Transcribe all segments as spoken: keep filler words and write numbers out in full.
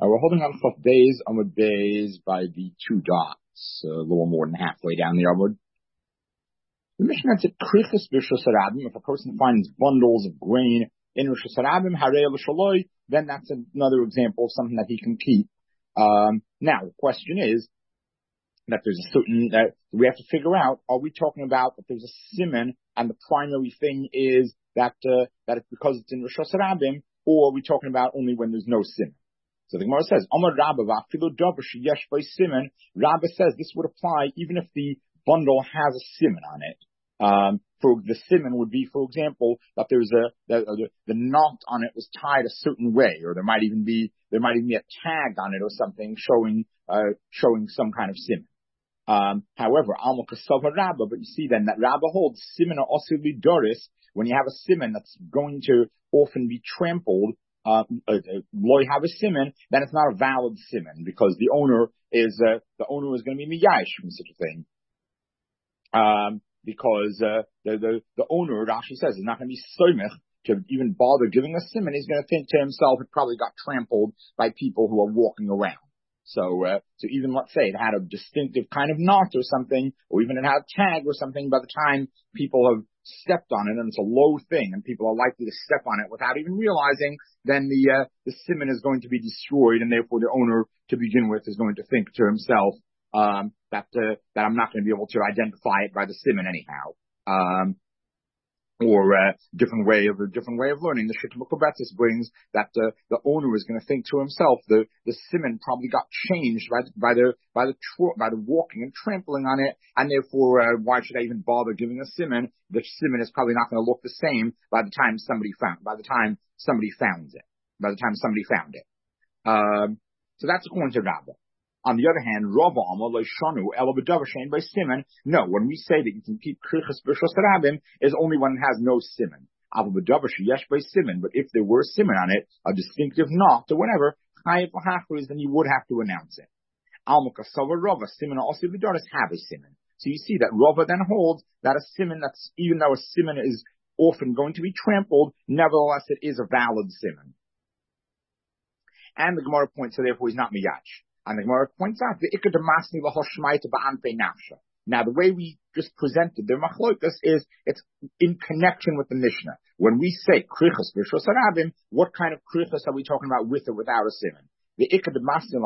Uh, we're holding on Chaf Beis, Amud Beis by the two dots, uh, a little more than halfway down the Amud. The Mishnah said, Krichas b'Rishus Harabim, if a person finds bundles of grain in Rishus Harabim, Harei l'Shaloi, then that's another example of something that he can keep. Um, now, the question is, that there's a certain, that we have to figure out, are we talking about that there's a siman, and the primary thing is that, uh, that it's because it's in Rishus Harabim, or are we talking about only when there's no siman? So the Gemara says, Amar Rabba v'afilu davar sheyesh by siman. Rabba says this would apply even if the bundle has a siman on it. Um, for the siman would be, for example, that there's a that, uh, the, the knot on it was tied a certain way, or there might even be there might even be a tag on it or something showing uh, showing some kind of siman. Um, however, Alma Kasava Rabba, but you see then that Rabba holds siman or osili doris when you have a siman that's going to often be trampled. Uh, loy have a siman, then it's not a valid siman because the owner is uh, the owner is going to be miyash from such a thing. Um, because uh, the the the owner, Rashi says, is not going to be soymech to even bother giving a siman. He's going to think to himself, it probably got trampled by people who are walking around. So, uh, so even let's say it had a distinctive kind of knot or something, or even it had a tag or something. By the time people have stepped on it, and it's a low thing, and people are likely to step on it without even realizing, then the uh, the siman is going to be destroyed, and therefore the owner, to begin with, is going to think to himself um, that uh, that I'm not going to be able to identify it by the siman anyhow. Um, or a uh, different way of a different way of learning. The Shita Mukabetis brings that uh, the owner is going to think to himself, the the siman probably got changed by the, by the by the tr- by the walking and trampling on it, and therefore uh, why should I even bother giving a siman? The siman is probably not going to look the same by the time somebody found by the time somebody found it. By the time somebody found it. Um, so that's according to Rabbah. On the other hand, Rava Amar Leishanu Ela B'Davar Shein by siman. No, when we say that you can keep Krichas b'Rishus Harabim, is only when it has no siman. Aval B'Davar Sheyesh by siman. But if there were a siman on it, a distinctive knot or whatever, Chayav L'Hachriz, then you would have to announce it. Alma Kasava Rava siman also B'Daris have a siman. So you see that Rava then holds that a siman that's even though a siman is often going to be trampled, nevertheless it is a valid siman. And the Gemara points, so therefore he's not miyach. And the Gemara points out the ikad masni lahoshmaita ba'anpei nafsha. Now the way we just presented the machlokas is it's in connection with the Mishnah. When we say krichas b'Rishus Harabim, what kind of krichas are we talking about with or without a siman? The ikad masni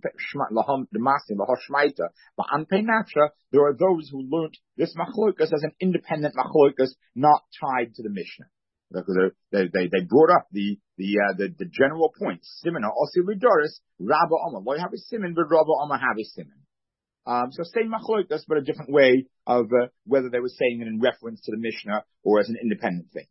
lahoshmaita ba'anpei nafsha. There are those who learnt this machlokas as an independent machlokas, not tied to the Mishnah. They, they, they brought up the, the, uh, the, the general point. Siman or Osi Lidoris, Rabba Omar. Why have a siman, but Rabba Omar have a siman. Um, so same machlokas, but a different way of, uh, whether they were saying it in reference to the Mishnah or as an independent thing.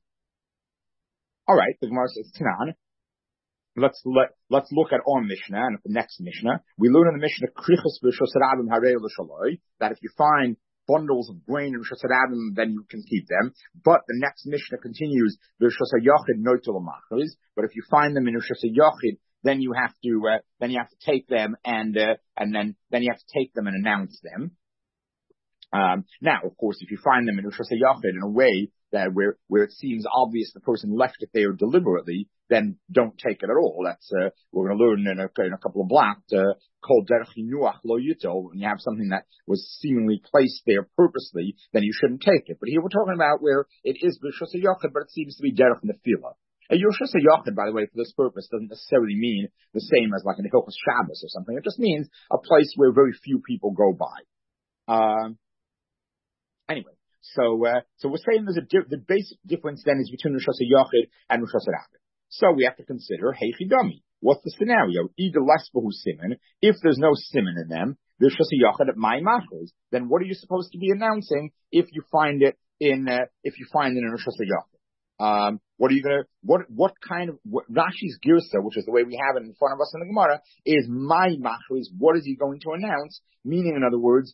Alright, the Gemara says, Tanan. Let's, let, let's look at our Mishnah and at the next Mishnah. We learn in the Mishnah, Krichas b'Rishus Harabim Harei l'Shaloi, that if you find bundles of grain in Rishus Harabim, then you can keep them. But the next Mishnah continues, Rishus HaYachid Noitul Machriz. But if you find them in Rishus HaYachid, then you have to, uh, then you have to take them and, uh, and then, then you have to take them and announce them. Um, now, of course, if you find them in Rishus HaYachid in a way that where, where it seems obvious the person left it there deliberately, then don't take it at all. That's, uh, we're going to learn in a, in a couple of blocks, uh, called Derech Hinuach Lo Yito. When you have something that was seemingly placed there purposely, then you shouldn't take it. But here we're talking about where it is Rishus HaYachid, but it seems to be Derech Nefila. A Rishus HaYachid, by the way, for this purpose, doesn't necessarily mean the same as like an Hilchos Shabbos or something. It just means a place where very few people go by. Um, anyway. So, uh, so we're saying there's a di- the basic difference then is between Rishus HaYachid and Rishus Harabim. So we have to consider Heichidami. What's the scenario? Either less behu siman. If there's no siman in them, there's Rishus HaYachid at my machos. Then what are you supposed to be announcing if you find it in uh, if you find it in Rishus HaYachid? Um, what are you gonna what what kind of what, Rashi's girsa, which is the way we have it in front of us in the Gemara, is my machos. What is he going to announce? Meaning, in other words,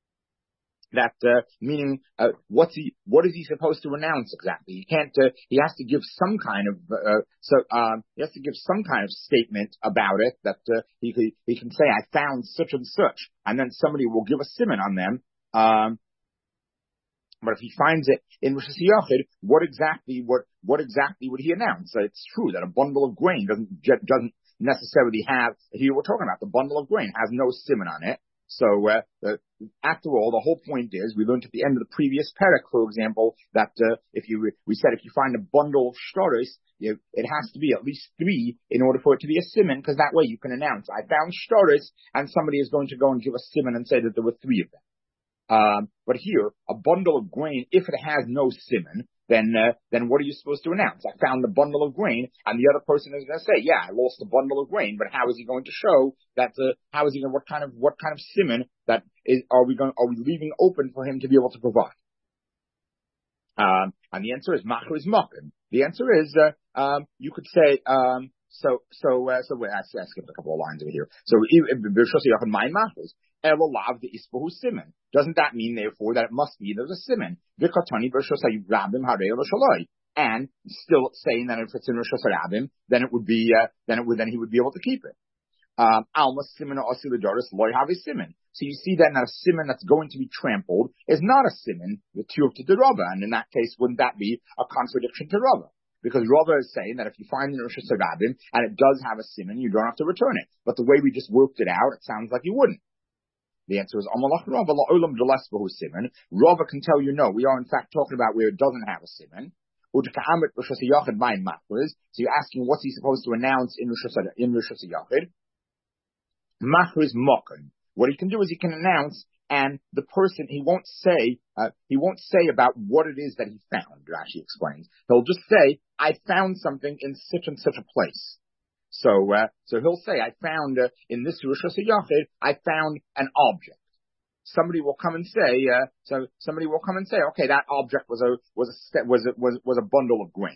that, uh, meaning, uh, what's he, what is he supposed to announce exactly? He can't, uh, he has to give some kind of, uh, so, um, he has to give some kind of statement about it that, uh, he, he, he can say, I found such and such, and then somebody will give a siman on them, um, But if he finds it in Rosh Hashanah, what exactly, what, what exactly would he announce? Uh, it's true that a bundle of grain doesn't, doesn't necessarily have, here we're talking about, the bundle of grain has no simon on it. So, uh, uh, after all, the whole point is, we learned at the end of the previous parak, for example, that, uh, if you, we said if you find a bundle of shtaris, it has to be at least three in order for it to be a simon, because that way you can announce, I found shtaris, and somebody is going to go and give a simon and say that there were three of them. Um, but here, a bundle of grain, if it has no simon, then, uh, then what are you supposed to announce? I found a bundle of grain, and the other person is going to say, yeah, I lost a bundle of grain, but how is he going to show that, uh, how is he going, what kind of, what kind of simon that is, are we going, are we leaving open for him to be able to provide? Um, and the answer is, machar is mokum. The answer is, uh, um, you could say, um, so, so, uh, so, wait, I, I skipped a couple of lines over here. So, my machar Elolav the ispahu siman. Doesn't that mean, therefore, that it must be there's a siman? Vikatani b'shosay rabim harei l'shaloi. And still saying that if it's in Rosh Hashanah, then it would be, uh, then it would, then he would be able to keep it. Um, alma siman osi l'doris loy have a siman. So you see then that a siman that's going to be trampled is not a siman, the tiyuk to the Rava. And in that case, wouldn't that be a contradiction to Rava? Because Rava is saying that if you find it in Rosh Hashanah and it does have a siman, you don't have to return it. But the way we just worked it out, it sounds like you wouldn't. The answer is Amalach Rava la'olam delasbahu siman. Rava can tell you no. We are in fact talking about where it doesn't have a siman. So you're asking what's he supposed to announce in Rosh Hashanah? Machar is mokum. What he can do is he can announce, and the person he won't say uh, he won't say about what it is that he found. Rashi explains. He'll just say, "I found something in such and such a place." So, uh, so he'll say, I found, uh, in this Rosh Hashanah, I found an object. Somebody will come and say, uh, so somebody will come and say, okay, that object was a, was a, was a, was, was a bundle of grain.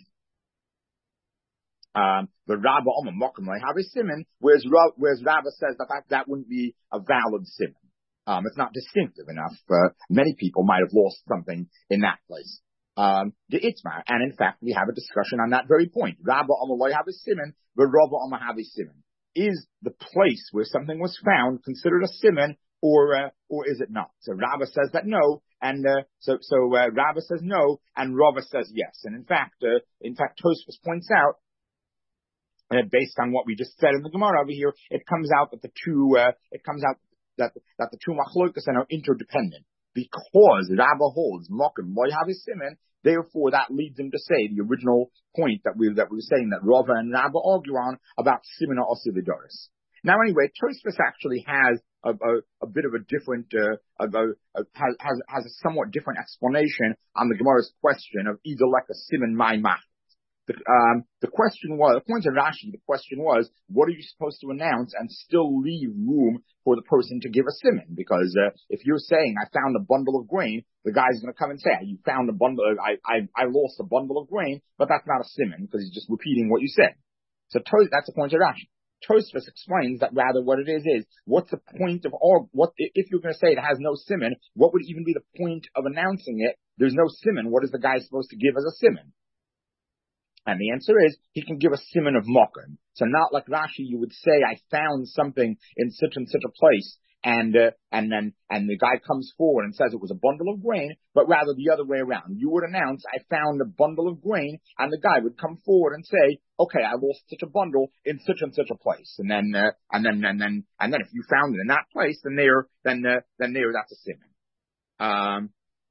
Um, the Rabba Omer Mokum Lei Have a Siman, whereas, whereas Rabba says that, that that wouldn't be a valid siman. Um, it's not distinctive enough. Uh, many people might have lost something in that place. Um, the Itzmar, and in fact, we have a discussion on that very point. Rabba Omer Lei Have a Siman, the Rabba Omer Have a Siman. Is the place where something was found considered a siman, or uh, or is it not? So Rabba says that no, and uh, so so uh, Rabba says no, and Rava says yes. And in fact, uh, in fact, Tosfos points out that based on what we just said in the Gemara over here, it comes out that the two uh, it comes out that that the two machlokas are interdependent, because Rabba holds mokum loy have a siman. Therefore, that leads him to say the original point that we that we were saying that Rava and Rabba argue on about simina osividoris. Now, anyway, Tosfos actually has a, a, a bit of a different, uh, a, a, a, has, has has a somewhat different explanation on the Gemara's question of either like a siman my mach. The, um, the question was, according to Rashi, the question was, what are you supposed to announce and still leave room for the person to give a siman? Because uh, if you're saying, I found a bundle of grain, the guy's going to come and say, you found a bundle, I, I, I lost a bundle of grain, but that's not a siman, because he's just repeating what you said. So to, that's the point of Rashi. Tosfos explains that rather what it is is, what's the point of all, what, if you're going to say it has no siman, what would even be the point of announcing it? There's no siman, what is the guy supposed to give as a siman? And the answer is, he can give a siman of mokum. So not like Rashi, you would say, I found something in such and such a place, and, uh, and then, and the guy comes forward and says it was a bundle of grain, but rather the other way around. You would announce, I found a bundle of grain, and the guy would come forward and say, okay, I lost such a bundle in such and such a place. And then, uh, and then, and then, and then if you found it in that place, then there, then, uh, then there, that's a siman. Um,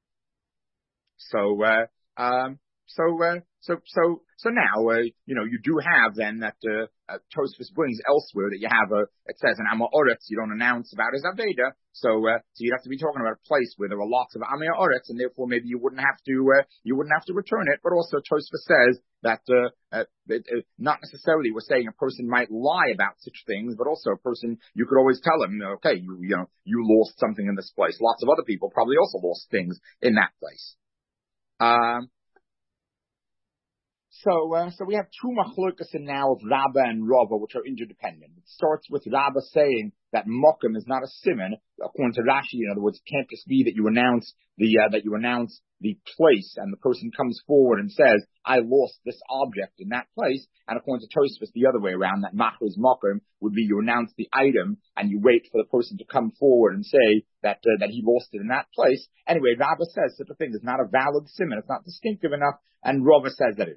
so, uh, um, So, uh, so, so, so now, uh, you know, you do have then that, uh, uh Tosfos brings elsewhere that you have a, it says an Amma Oretz, you don't announce about his Aveda. So, uh, so you'd have to be talking about a place where there are lots of Amma Oretz, and therefore maybe you wouldn't have to, uh, you wouldn't have to return it. But also Tosfos says that, uh, uh, it, uh, not necessarily we're saying a person might lie about such things, but also a person, you could always tell him, okay, you, you know, you lost something in this place. Lots of other people probably also lost things in that place. Um, So, uh, so we have two machlokas in now of Rabba and Rava, which are interdependent. It starts with Rabba saying that mokum is not a siman, according to Rashi. In other words, it can't just be that you announce the uh, that you announce the place, and the person comes forward and says, "I lost this object in that place." And according to Tosfos, the other way around, that machlo's mokum would be you announce the item and you wait for the person to come forward and say that uh, that he lost it in that place. Anyway, Rabba says such a thing is not a valid siman; it's not distinctive enough, and Rava says that it is.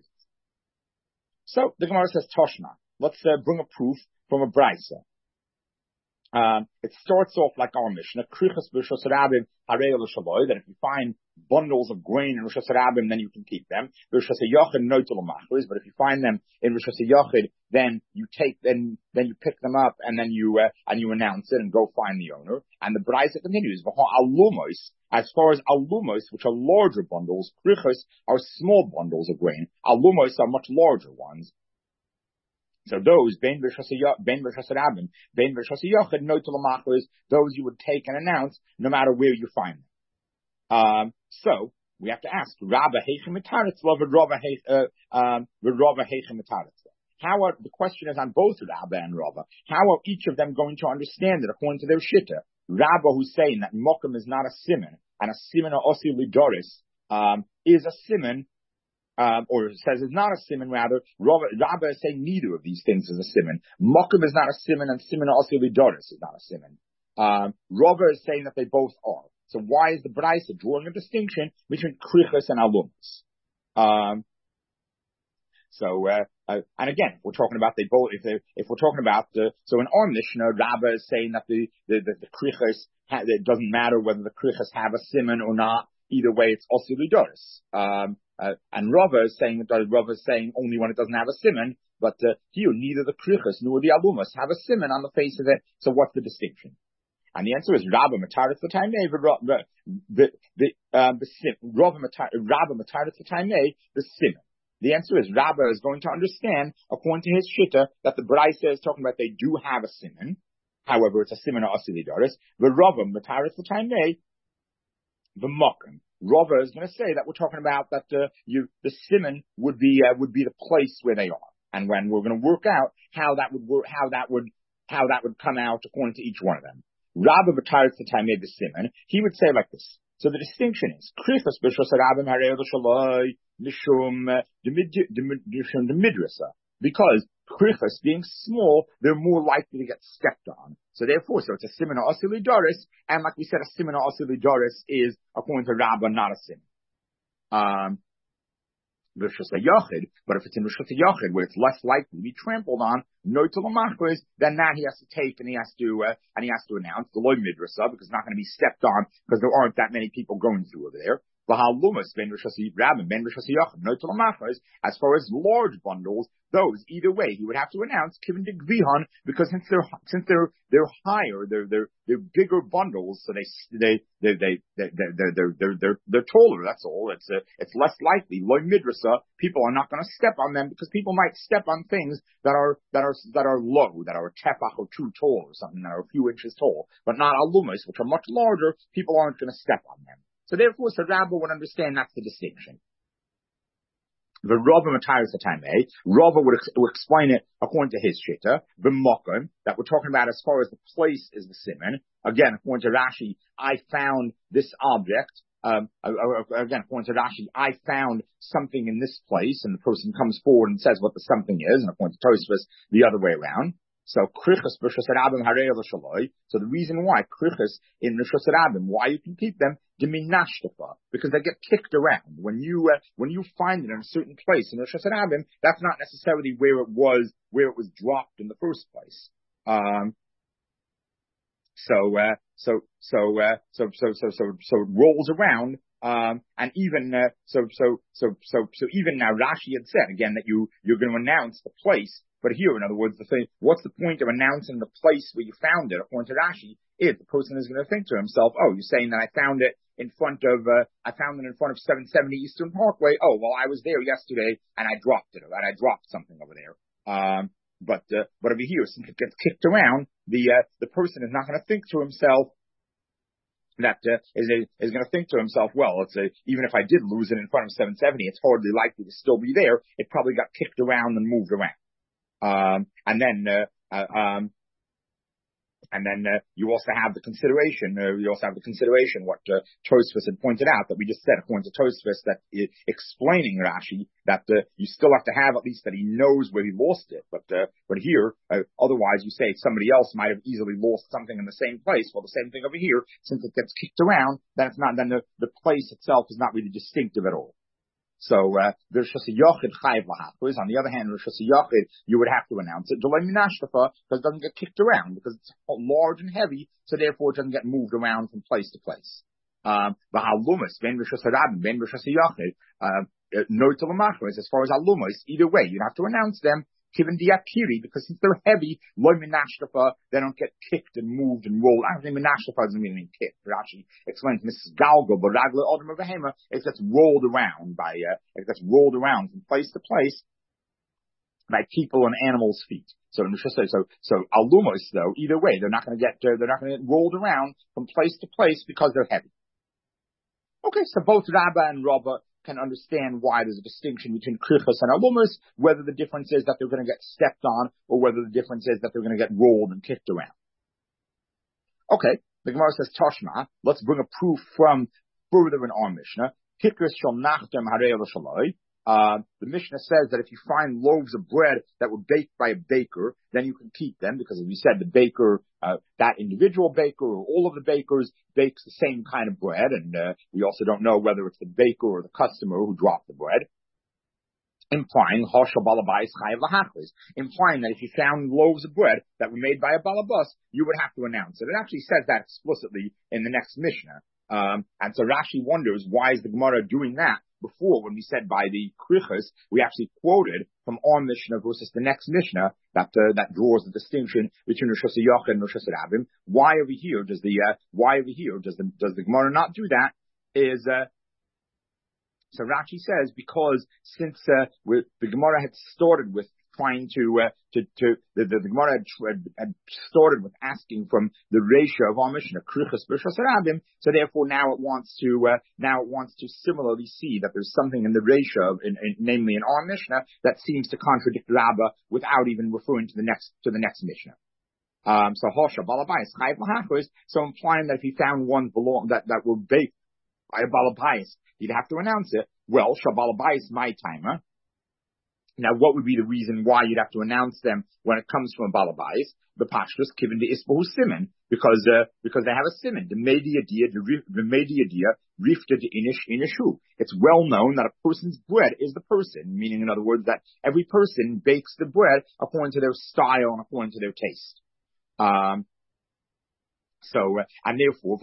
So the Gemara says Toshna. Let's uh, bring a proof from a brisa. Um, it starts off like our Mishnah, Krichas b'Rishos Rabim Harei L'Shaloi, that if you find bundles of grain in Rishos Rabim, then you can keep them. Rishos Yochid Noitel Machris, but if you find them in Rishos Yochid, then you take then then you pick them up and then you uh, and you announce it and go find the owner. And the brisa continues, Alumos, as far as alumos, which are larger bundles, Krichos are small bundles of grain. Alumos are much larger ones. So those, ben b'Rishos Rabim, ben b'Rishos Yochid, Noitel Machris, those you would take and announce no matter where you find them. Um, so we have to ask, Rabba Heichem Mitaretz, Rabba Heichem Mitaretz. How are, the question is on both Rabba and Rabba, how are each of them going to understand it according to their shitta? Rabba, who's saying that mokum is not a siman, and a siman or osi lidoris, um, is a siman, Um, or says it's not a siman, rather, Rabba is saying neither of these things is a siman. Mokum is not a siman, and siman also lidoris is not a siman. Um, Rabba is saying that they both are. So why is the brisa drawing a distinction between krichas and alumas? Um, so, uh, uh, and again, if we're talking about they both, if they, if we're talking about the, so in our Mishnah, Rabba is saying that the, the, the, the krichas, ha, it doesn't matter whether the krichas have a siman or not. Either way, it's also lidoris. Um, Uh, and Rava is saying that Rava is saying only when it doesn't have a siman, but uh, here neither the krichas nor the alumas have a siman on the face of it. So what's the distinction? And the answer is Rabba mataris the time the the um, the sim Rava mataris the time the siman. The answer is Rabba is going to understand according to his shitta that the brisa is talking about they do have a siman. However, it's a siman or asilidaris. The Rava mataris the time the mokum. Rava is going to say that we're talking about that uh, you, the siman would be uh, would be the place where they are, and when we're going to work out how that would work, how that would how that would come out according to each one of them. Rava b'taretz the time made the siman. He would say like this. So the distinction is krichas b'Rishos Rabim Harei L'Shaloi nishum the midrasa, because krichas being small, they're more likely to get stepped on. So therefore, so it's a siman or asilidaris, and like we said, a siman or asilidaris is, according to Rabba, not a siman. Um, Rishos Yochid, but if it's in Rishos Yochid, where it's less likely to be trampled on, noitel machris, then that he has to take and he has to uh, and he has to announce the loy midrasa, because it's not going to be stepped on because there aren't that many people going through over there. As far as large bundles, those either way he would have to announce because since they're since they're they're higher, they're they're they're bigger bundles, so they they they they they they're they're they're they're, they're taller. That's all. It's uh, it's less likely. Loy midrasa, people are not going to step on them because people might step on things that are that are that are low, that are a tefach or two tall or something that are a few inches tall, but not alumas, which are much larger. People aren't going to step on them. So therefore, so Rabba would understand that's the distinction. The Rava Mataris Atame, Rava would, ex- would explain it according to his shitta, the mokum, that we're talking about as far as the place is the siman. Again, according to Rashi, I found this object. Um, again, according to Rashi, I found something in this place, and the person comes forward and says what the something is, and according to Tosfos, the other way around. So krichas b'Rishos Rabim Harei L'Shaloi. So the reason why krichas in Rishos Rabim, why you can keep them, diminashtafa, because they get kicked around. When you uh, when you find it in a certain place in Rishos Rabim, that's not necessarily where it was where it was dropped in the first place. Um, so uh, so so uh, so so so so so it rolls around. Um, and even, uh, so, so, so, so, so even now Rashi had said again that you, you're going to announce the place, but here, in other words, the thing, what's the point of announcing the place where you found it, according to Rashi, is the person is going to think to himself, oh, you're saying that I found it in front of, uh, I found it in front of seven seventy Eastern Parkway. Oh, well, I was there yesterday and I dropped it, and I dropped something over there. Um, but, uh, but over here, since it gets kicked around, the, uh, the person is not going to think to himself, that uh, is, is going to think to himself, well, let's say, even if I did lose it in front of seven seventy, it's hardly likely to still be there. It probably got kicked around and moved around. Um, and then, uh, uh, um, and then uh, you also have the consideration. Uh, you also have the consideration what uh, Tosfos had pointed out that we just said, according to Tosfos, that uh, explaining Rashi that uh, you still have to have at least that he knows where he lost it. But uh, but here, uh, otherwise, you say somebody else might have easily lost something in the same place. Well, the same thing over here, since it gets kicked around, then it's not. Then the, the place itself is not really distinctive at all. So, uh, there's just a yochid chayv lahachos. On the other hand, there's just a yochid, you would have to announce it. Delay minashtafa, because it doesn't get kicked around, because it's large and heavy, so therefore it doesn't get moved around from place to place. Um, the halumas, ben rishas harabim, ben rishas yochid, uh, no to lamachos, as far as halumas, either way, you'd have to announce them. Given the akiri, because since they're heavy, loy minashtafa, they don't get kicked and moved and rolled. I don't think minashtafa doesn't mean kicked. Rashi explains Missus Galgo, but ragla odom of behema, it gets rolled around by, uh, it gets rolled around from place to place by people and animals' feet. So, so, so, so alumos though, either way, they're not going to get, uh, they're not going to get rolled around from place to place because they're heavy. Okay, so both Rabba and Rabba can understand why there's a distinction between krichas and alumas, whether the difference is that they're going to get stepped on, or whether the difference is that they're going to get rolled and kicked around. Okay, the Gemara says, Toshma, let's bring a proof from further in our Mishnah. Kikras shal nachtem harei l'shaloi. Uh, the Mishnah says that if you find loaves of bread that were baked by a baker, then you can keep them, because as we said, the baker, uh, that individual baker or all of the bakers bakes the same kind of bread, and uh, we also don't know whether it's the baker or the customer who dropped the bread. Implying hashal balabais chayav lahachlis, implying that if you found loaves of bread that were made by a balabas, you would have to announce it. It actually says that explicitly in the next Mishnah. Um, and so Rashi wonders, why is the Gemara doing that? Before, when we said by the krichas, we actually quoted from our Mishnah versus the next Mishnah that uh, that draws the distinction between Rosh Hashanah and Rosh Hashanah. Why over here does the uh, why over here does the does the Gemara not do that? Is uh, so Rashi says because since uh, the Gemara had started with trying to, uh, to, to, the, the, the Gemara had, had started with asking from the ratio of our Mishnah, krichas b'shas harabim, so therefore now it wants to, uh, now it wants to similarly see that there's something in the ratio, in, in, namely in our Mishnah, that seems to contradict Rabbah without even referring to the next, to the next Mishnah. Um, so Hosha Balabais, Chayiv Lahachos, so implying that if he found ones belong, that, that were baked by a Balabais, he'd have to announce it. Well, Shabalabais, my timer. Now, what would be the reason why you'd have to announce them when it comes from a balabais? The pashtus given the isbahu simin, because uh, because they have a simin. The mediadia, the mediadia, rifta de inish inishu. It's well known that a person's bread is the person, meaning, in other words, that every person bakes the bread according to their style and according to their taste. Um, So, uh, and therefore,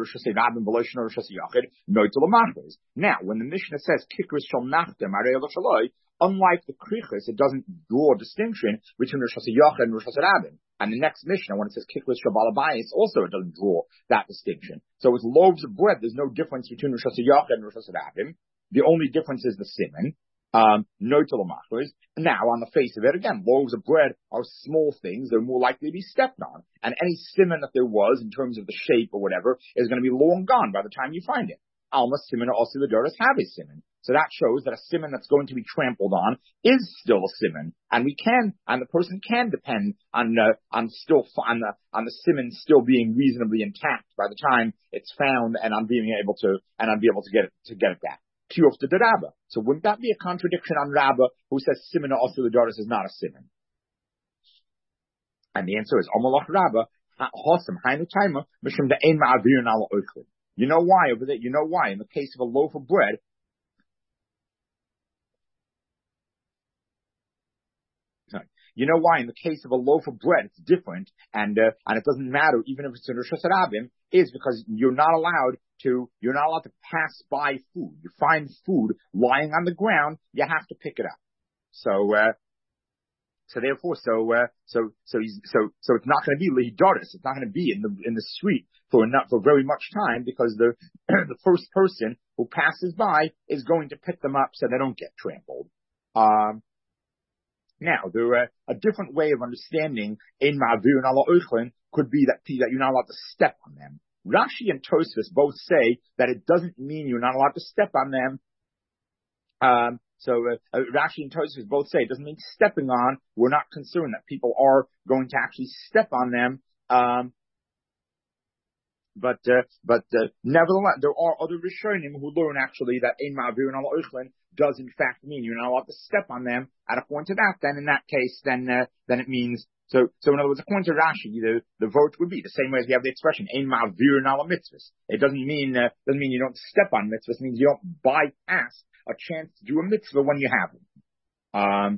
now, when the Mishnah says, Kikris shall nachtem, unlike the krichas, it doesn't draw a distinction between Rosh Hashanah and Rosh Hashanah. And the next Mishnah, when it says Kikris shall balabayis, also it doesn't draw that distinction. So with loaves of bread, there's no difference between Rosh Hashanah and Rosh Hashanah. The only difference is the siman. Um, no telemachos. Now, on the face of it, again, loaves of bread are small things. They're more likely to be stepped on. And any siman that there was, in terms of the shape or whatever, is going to be long gone by the time you find it. Alma siman also the doris have a siman. So that shows that a siman that's going to be trampled on is still a siman. And we can, and the person can depend on, uh, on still, on the, on the siman still being reasonably intact by the time it's found and on being able to, and on be able to get it, to get it back. To the Rabbah. So wouldn't that be a contradiction on Rabbah, who says Siman also the daughters is not a Siman? And the answer is Omalach Rabbah, Hosam, Hainu Taima, Mishum the Ein Ma'avir Nala Oichlin. You know why over there? You know why? In the case of a loaf of bread, you know why? In the case of a loaf of bread, it's different, and uh, and it doesn't matter even if it's in Rosh Hashanah, is because you're not allowed to you're not allowed to pass by food. You find food lying on the ground, you have to pick it up. So uh, so therefore, so uh, so so he's, so so it's not going to be lihidoris. It's not going to be in the in the street for not for very much time, because the the first person who passes by is going to pick them up so they don't get trampled. Um, Now, there uh, a different way of understanding in Ma'avir and Allah Oichlin could be that, that you're not allowed to step on them. Rashi and Tosfos both say that it doesn't mean you're not allowed to step on them. Um, so uh, uh, Rashi and Tosfos both say it doesn't mean stepping on. We're not concerned that people are going to actually step on them. Um, But, uh, but, uh, nevertheless, there are other Rishonim who learn actually that Ein Ma'avirin Al Oichlin does in fact mean you're not allowed to step on them. And according to that, then in that case, then, uh, then it means, so, so in other words, according to Rashi, the, the vote would be the same way as we have the expression Ein Ma'avirin Al Mitzvahs. It doesn't mean, uh, doesn't mean you don't step on mitzvahs. It means you don't bypass a chance to do a mitzvah when you have them. Um,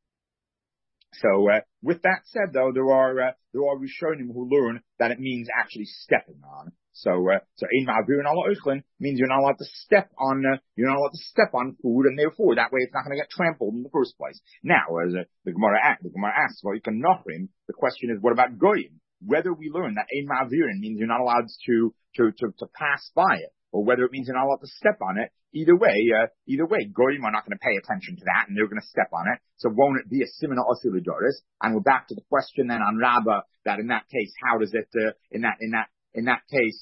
So, uh, with that said, though, there are, uh, there are Rishonim who learn that it means actually stepping on. So, uh, so, Ein Ma'avirin Al Oichlin means you're not allowed to step on, uh, you're not allowed to step on food, and therefore, that way it's not going to get trampled in the first place. Now, as uh, the Gemara asks, the Gemara asks, well, you can nochrim, the question is, what about Goyim? Whether we learn that Ein Ma'avirin means you're not allowed to, to, to, to pass by it, or whether it means you're not allowed to step on it, either way, uh, either way, Goyim are not going to pay attention to that, and they're going to step on it. So won't it be a simina osir l'doros? And we're back to the question then on Rabbah, that in that case, how does it, uh, in that, in that, in that case,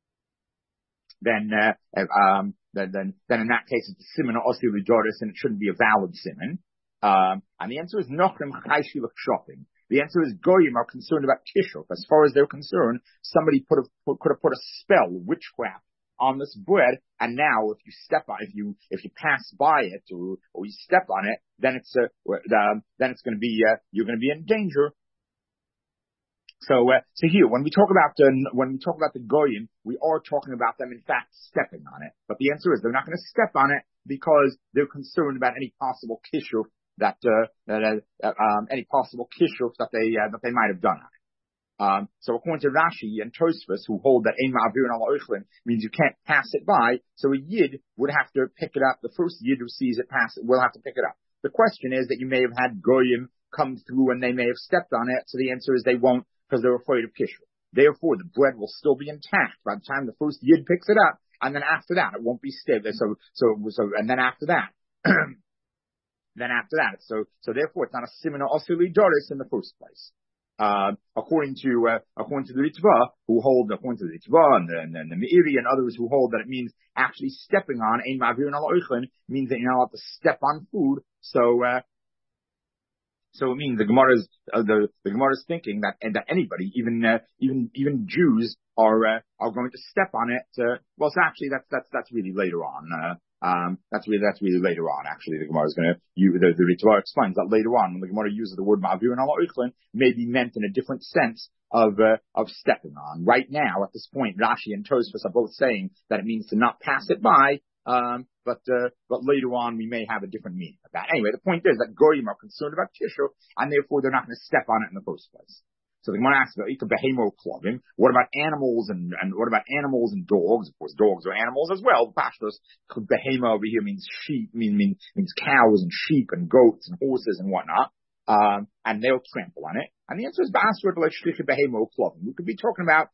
then, uh, um, then, then, then in that case, it's a simina osir l'doros, and it shouldn't be a valid simin. Um, and the answer is nochrim chayshi l'chshofim. The answer is Goyim are concerned about tishuf. As far as they're concerned, somebody put a, put, could have put a spell, witchcraft, on this bread, and now if you step on, if you if you pass by it or or you step on it, then it's uh, uh then it's going to be uh, you're going to be in danger. So uh, so here when we talk about uh, when we talk about the Goyim, we are talking about them in fact stepping on it. But the answer is they're not going to step on it because they're concerned about any possible kishuf that uh, that uh, um, any possible kishuf that they uh, that they might have done on it. Um, so according to Rashi and Tosfos, who hold that Ein Ma'avirin Al Oichlin means you can't pass it by, so a Yid would have to pick it up. The first Yid who sees it pass it will have to pick it up. The question is that you may have had Goyim come through and they may have stepped on it, so the answer is they won't because they're afraid of Kishur. Therefore, the bread will still be intact by the time the first Yid picks it up, and then after that, it won't be stiff. So, so, so, and then after that, then after that, so, so therefore it's not a simina osir l'doros in the first place. Uh, according to, uh, according to the Ritva, who hold, according to the Ritva and the, and, and the Meiri and others who hold that it means actually stepping on, Ein Ma'avirin Al Oichlin, means that you're not allowed to step on food. So, uh, so it means the Gemara's, uh, the, the Gemara's thinking that, and that anybody, even, uh, even, even Jews are, uh, are going to step on it. Uh, well, so actually that's, that's, that's really later on. Uh, Um, that's really, that's really later on, actually. The Gemara is going to, the, the Ritva explains that later on, when the Gemara uses the word Ma'avirin Al Oichlin, may be meant in a different sense of, uh, of stepping on. Right now, at this point, Rashi and Tosfos are both saying that it means to not pass it by, um, but, uh, but later on, we may have a different meaning of that. Anyway, the point is that Goyim are concerned about Tishur, and therefore they're not going to step on it in the first place. So the Gemara asks about behemo klovim. What about animals and, and what about animals and dogs? Of course, dogs are animals as well. Pashtos behemo over here means sheep, mean, mean, means cows and sheep and goats and horses and whatnot. Um, and they'll trample on it. And the answer is basur shlichi behemo klovim. We could be talking about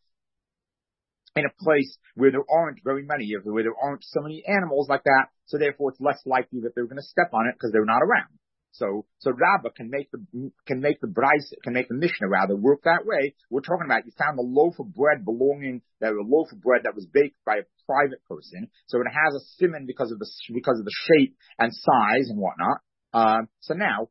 in a place where there aren't very many of where there aren't so many animals like that. So therefore, it's less likely that they're going to step on it because they're not around. So, so Rabbah can make the, can make the Bryce, can make the Mishnah rather work that way. We're talking about, you found a loaf of bread belonging, that a loaf of bread that was baked by a private person. So it has a siman because of the, because of the shape and size and whatnot. Um, so now,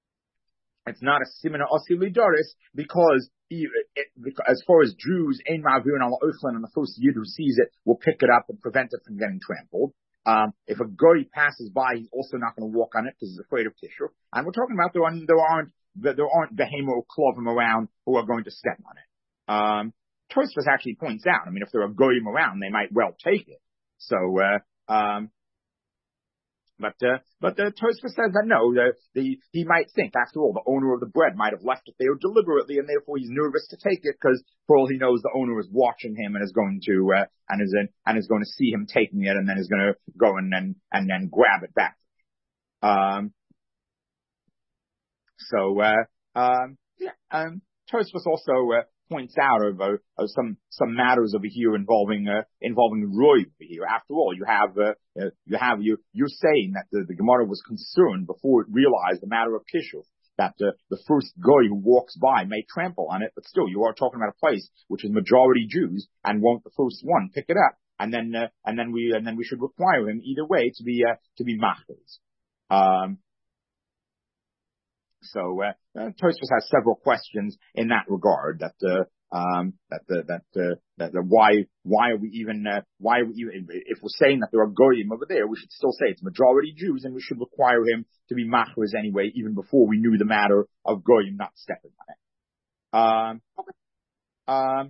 it's not a siman osir l'doros because, it, it, because as far as Jews, Ein Ma'avirin Al Oichlin, and the first Yid who sees it will pick it up and prevent it from getting trampled. Um, if a goy passes by, he's also not going to walk on it because he's afraid of tissue. And we're talking about there aren't, there aren't, there aren't behemo or klovim around who are going to step on it. Um, Tosfos actually points out, I mean, if there are goyim around, they might well take it. So, uh, um, but, uh, but, uh, Tosfos says that no, the, the, he might think, after all, the owner of the bread might have left it there deliberately, and therefore he's nervous to take it, because for all he knows, the owner is watching him and is going to, uh, and is in, and is going to see him taking it, and then is going to go and then, and then grab it back. Um, so, uh, um, yeah, um, Tosfos also, uh, points out of, uh, of some some matters over here involving uh, involving Roy over here. After all, you have uh, uh, you have you you're saying that the, the Gemara was concerned before it realized the matter of Kishuf that uh, the first guy who walks by may trample on it, but still you are talking about a place which is majority Jews, and won't the first one pick it up? And then, uh, and then we, and then we should require him either way to be, uh, to be machbez. Um, so, uh, uh, Tosfos has several questions in that regard that, uh, um, that, uh, that, uh, that, uh, why, why are we even, uh, why are we even, if we're saying that there are goyim over there, we should still say it's majority Jews, and we should require him to be machbez anyway, even before we knew the matter of goyim not stepping on it. Um, okay. Um,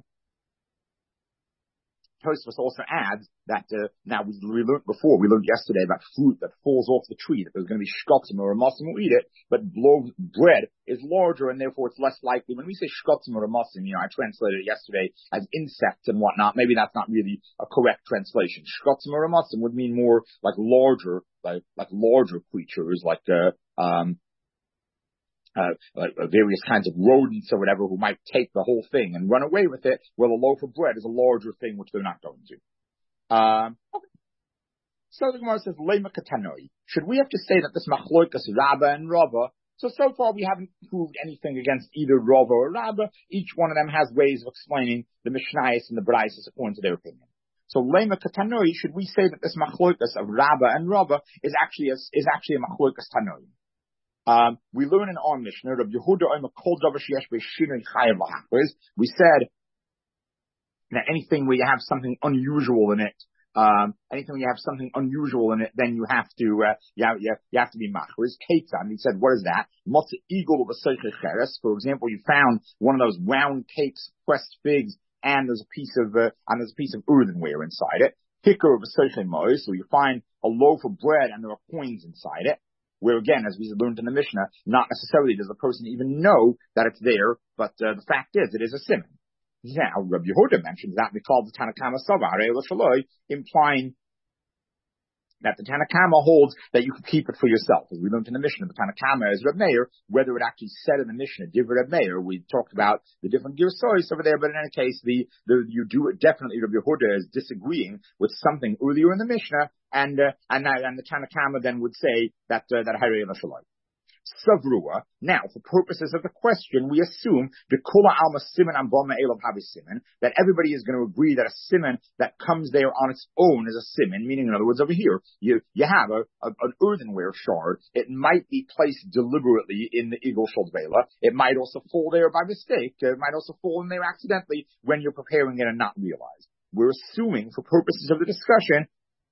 Tosfos also adds that, uh, now we, we learned before, we learned yesterday about fruit that falls off the tree, that there's going to be shkotzim or a muslim who eat it, but bread is larger and therefore it's less likely. When we say shkotzim or a muslim, you know, I translated it yesterday as insects and whatnot. Maybe that's not really a correct translation. Shkotzim or a muslim would mean more like larger, like, like larger creatures, like, uh, um, Uh, like uh, various kinds of rodents or whatever who might take the whole thing and run away with it. Well, a loaf of bread is a larger thing, which they're not going to. Um, okay. So the Gemara says, Lema katanoi. Should we have to say that this machloikas Rabba and Rava? So, so far we haven't proved anything against either Rava or Rabba. Each one of them has ways of explaining the Mishnayos and the Braisos according to their opinion. So, Lema katanoi, should we say that this machloikas of Rabba and Rava is actually a, is actually a machloikas tanoi? Um, we learn in our Mishnah, Rabbi Yehuda Omer Kol Davar Sheyesh Bo Shinui Chayav L'Hachriz. We said that anything where you have something unusual in it, um, anything where you have something unusual in it, then you have to, uh, you have, you have to be machriz. Keitzan, he said, what is that? Motza Eagle V'Seichei Cheres. For example, you found one of those round cakes, pressed figs, and there's a piece of, uh, and there's a piece of earthenware inside it. Hikar V'Seichei Mois. So you find a loaf of bread and there are coins inside it. Where again, as we learned in the Mishnah, not necessarily does the person even know that it's there, but uh, the fact is, it is a siman. Now, Rabbi Yehuda mentions that we call the Tanakama Savar, implying that the Tanakama holds that you can keep it for yourself. As we learned in the Mishnah, the Tanakama is Reb Meir, whether it actually said in the Mishnah, Divrei Reb Meir, we talked about the different Girsois over there, but in any case, the, the you do it definitely, Rabbi Yehuda is disagreeing with something earlier in the Mishnah, and, uh, and, and the Tanakama then would say that, uh, that Harei Lashalai. Savrua. Now, for purposes of the question, we assume the Kula Alma Siman Ambama Elav Havi Siman, that everybody is going to agree that a siman that comes there on its own is a siman, meaning in other words over here, you, you have a, a, an earthenware shard. It might be placed deliberately in the Igul Sholdvela. It might also fall there by mistake. It might also fall in there accidentally when you're preparing it and not realize. We're assuming, for purposes of the discussion,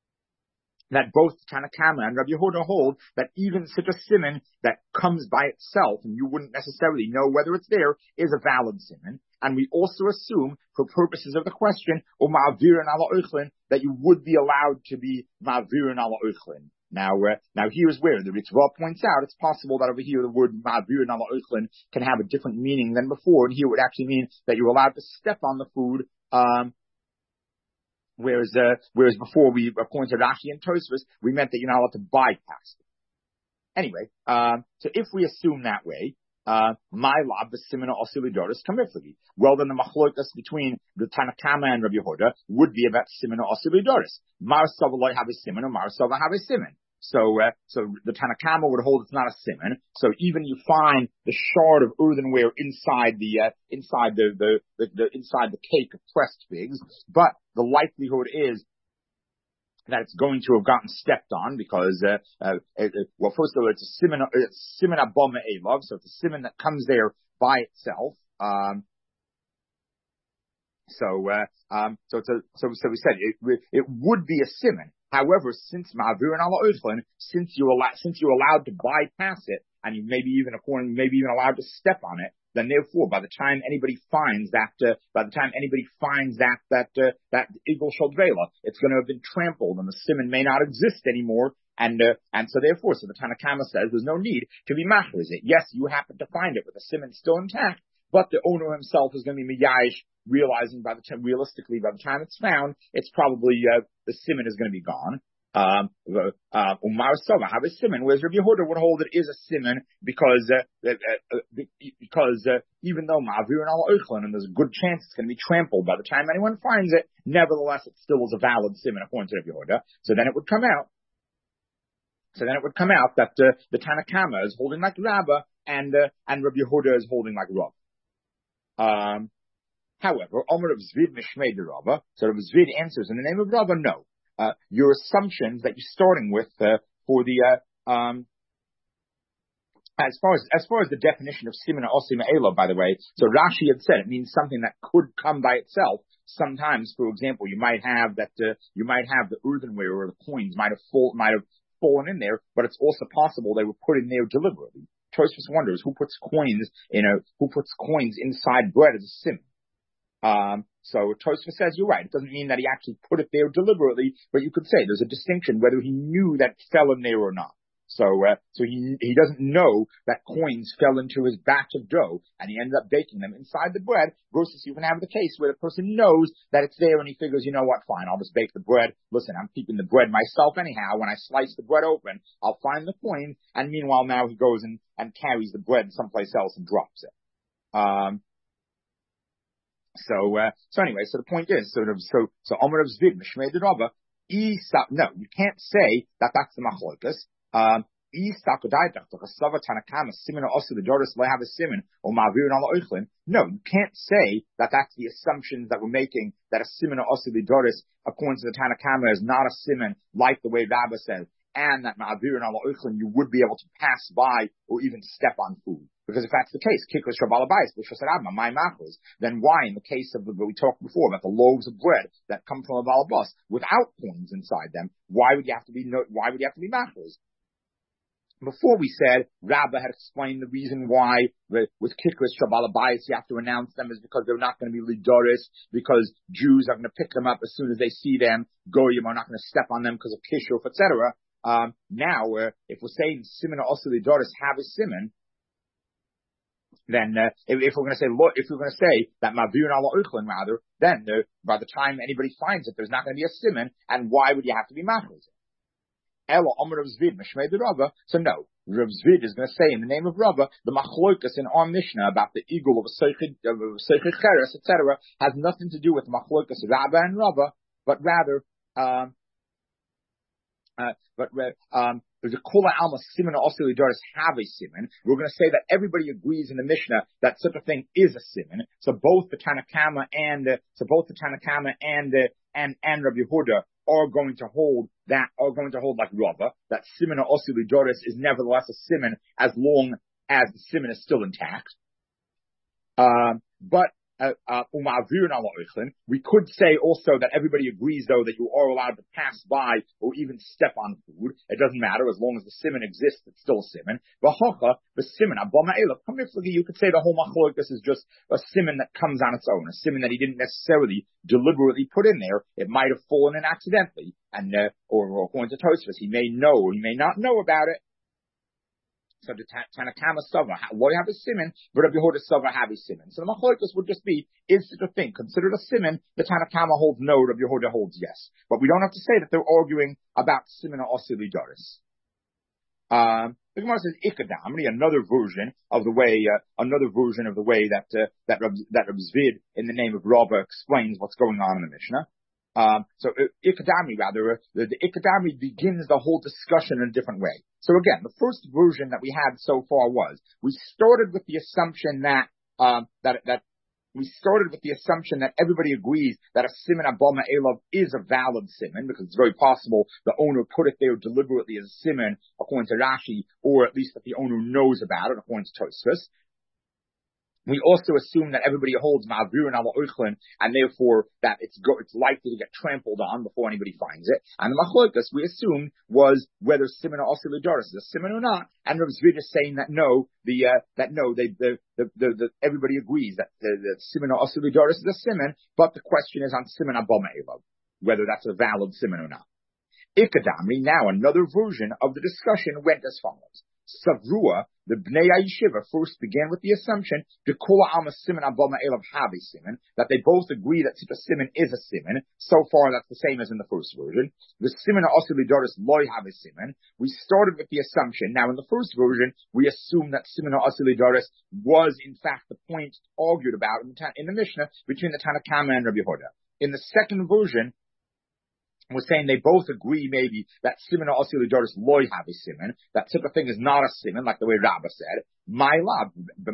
that both Tanakama and Rabbi Yehuda hold that even such a siman that comes by itself, and you wouldn't necessarily know whether it's there, is a valid siman. And we also assume, for purposes of the question, or ma'avirin ala oichlin, that you would be allowed to be ma'avirin ala oichlin. Now, uh, now here's where the Ritva points out it's possible that over here the word ma'avirin ala oichlin can have a different meaning than before, and here it would actually mean that you're allowed to step on the food, um, Whereas, uh, whereas before we, according to Rashi and Tosfos, we meant that you're not allowed to bypass it. Anyway, um, so if we assume that way, uh, my lab, the simina osilidoris kamiflagi. Well, then the machlokas between the Tanakama and Rabbi Yehuda would be about simina osilidoris. Marsava loy have a simon, or marsava have a simon. So, uh, so the Tanakama would hold it's not a siman. So even you find the shard of earthenware inside the, uh, inside the, the, the, the, inside the cake of pressed figs, but the likelihood is that it's going to have gotten stepped on because, uh, uh, it, it, well, first of all, it's a siman, it's siman abama elov, so it's a siman that comes there by itself. Um, so, uh, um, so it's a, so, so we said it, it would be a siman. However, since ma'avirin ala oichlin, since you're allowed, since you're allowed to bypass it, and you maybe even according, maybe even allowed to step on it, then therefore, by the time anybody finds that, uh, by the time anybody finds that that uh, that igul sholdvela, it's going to have been trampled, and the siman may not exist anymore, and uh, and so therefore, so the Tanakama says there's no need to be machriz it. Yes, you happen to find it with the siman still intact, but the owner himself is going to be miyayish, realizing by the time, realistically, by the time it's found, it's probably, uh, the siman is going to be gone. Um, uh, Umar Sova have a siman, whereas Rabbi Yehuda would hold it is a siman because, uh, uh, uh, because, uh, even though ma'avirin ala oichlin, and there's a good chance it's going to be trampled by the time anyone finds it, nevertheless, it still is a valid siman according to Rabbi Yehuda. So then it would come out. So then it would come out that, uh, the Tanakama is holding like Rabbah, and uh, and Rabbi Yehuda is holding like Rav. Um, however, Omer of Zvid Mishmei de Rava, so Rav Zvid answers in the name of Rava, no. Uh, your assumptions that you're starting with uh, for the uh, um, as far as as far as the definition of Simon Osim Elo, by the way, so Rashi had said it means something that could come by itself. Sometimes, for example, you might have that uh, you might have the earthenware or the coins might have fall, might have fallen in there, but it's also possible they were put in there deliberately. Tosfos wonders who puts coins in a who puts coins inside bread as a simon. Um, so Tosfos says you're right. It doesn't mean that he actually put it there deliberately, but you could say there's a distinction whether he knew that it fell in there or not. So, uh, so he, he doesn't know that coins fell into his batch of dough and he ended up baking them inside the bread versus you can have the case where the person knows that it's there and he figures, you know what, fine, I'll just bake the bread. Listen, I'm keeping the bread myself anyhow. When I slice the bread open, I'll find the coin. And meanwhile, now he goes and, and carries the bread someplace else and drops it. Um, so, uh, so anyway, so the point is, so, so, so Omer of Zvid, Mishmei de Rava, no, you can't say that that's the machlokas. Um, no, you can't say that that's the assumptions that we're making, that a siman or osu lidoris, according to the Tanna Kama, is not a siman, like the way Rabba says, and that ma'avir and ala oichlin, you would be able to pass by or even step on food. Because if that's the case, kikos shabalabais, my machos, then why, in the case of the, we talked before about the loaves of bread that come from a balabas without coins inside them, why would you have to be, why would you have to be machos? Before we said, Rabbah had explained the reason why with, with kikros shabalabais you have to announce them is because they're not going to be lidoris, because Jews are going to pick them up as soon as they see them, goyim are not going to step on them because of kishuf, et cetera. Um, now, uh, if we're saying siman or also lidoris have a siman, then uh, if, if we're going to say, look, if we're going to say that mavir ala oichlin rather, then uh, by the time anybody finds it, there's not going to be a siman, and why would you have to be machos? Elo Omer Rav Zvid Mishmei de Rava. So no, Rav Zvid is going to say in the name of Rava, the machlokas in our Mishnah about the eagle of a seichid cheres, et cetera, has nothing to do with machlokas Rabba and Rava, but rather, um, uh, but um, there's a kula alma siman or osili doris have a siman. We're going to say that everybody agrees in the Mishnah that such a thing is a siman. So both the Tanna Kama and uh, so both the Tanna Kama and uh, and and Rabbi Yehuda are going to hold that, are going to hold like Rava, that siman or osili doris is nevertheless a siman as long as the siman is still intact. Um, but uh, uh, we could say also that everybody agrees, though, that you are allowed to pass by or even step on food. It doesn't matter as long as the siman exists; it's still a siman. V'hocha the siman abama elef. You could say the whole machlokas is just a siman that comes on its own, a siman that he didn't necessarily deliberately put in there. It might have fallen in accidentally, and uh, or, or according to Tosfos, he may know or he may not know about it. So the Tanna Kama Sava, what do you have a siman, but Rabbi Yehuda Sava have a siman. So the machlokas would just be, is such a thing considered a siman? The Tanna Kama holds no, Rabbi Yehuda holds yes. But we don't have to say that they're arguing about siman or osili doris. Um, the Gemara says ikadamri, another version of the way, uh, another version of the way that uh, that Rab, that Rab Zvid in the name of Rava explains what's going on in the Mishnah. Um, so uh, ikadami rather, uh, the, the ikadami begins the whole discussion in a different way. So again, the first version that we had so far was we started with the assumption that um, that that we started with the assumption that everybody agrees that a siman abama elov is a valid siman because it's very possible the owner put it there deliberately as a siman according to Rashi, or at least that the owner knows about it according to Tosfos. We also assume that everybody holds ma'avir and ala oichlin, and therefore that it's go, it's likely to get trampled on before anybody finds it. And the machlokas we assumed was whether siman or osili doris is a siman or not. And Rav Zvid is saying that no, the uh, that no, they the the, the, the everybody agrees that the, the siman or osili doris is a siman, but the question is on siman abama elav, whether that's a valid siman or not. Ikadamri, now another version of the discussion went as follows. Savrua, the Bnei Yeshiva, first began with the assumption that they both agree that such a siman is a siman. So far, that's the same as in the first version. The siman osili doris loy have a siman. We started with the assumption. Now, in the first version, we assume that siman osili doris was, in fact, the point argued about in the, in the Mishnah between the Tanna Kama and Rabbi Yehuda. In the second version, we're saying they both agree maybe that siman also lidoris loy have a siman. That type of thing is not a siman, like the way Rabbah said. My lab,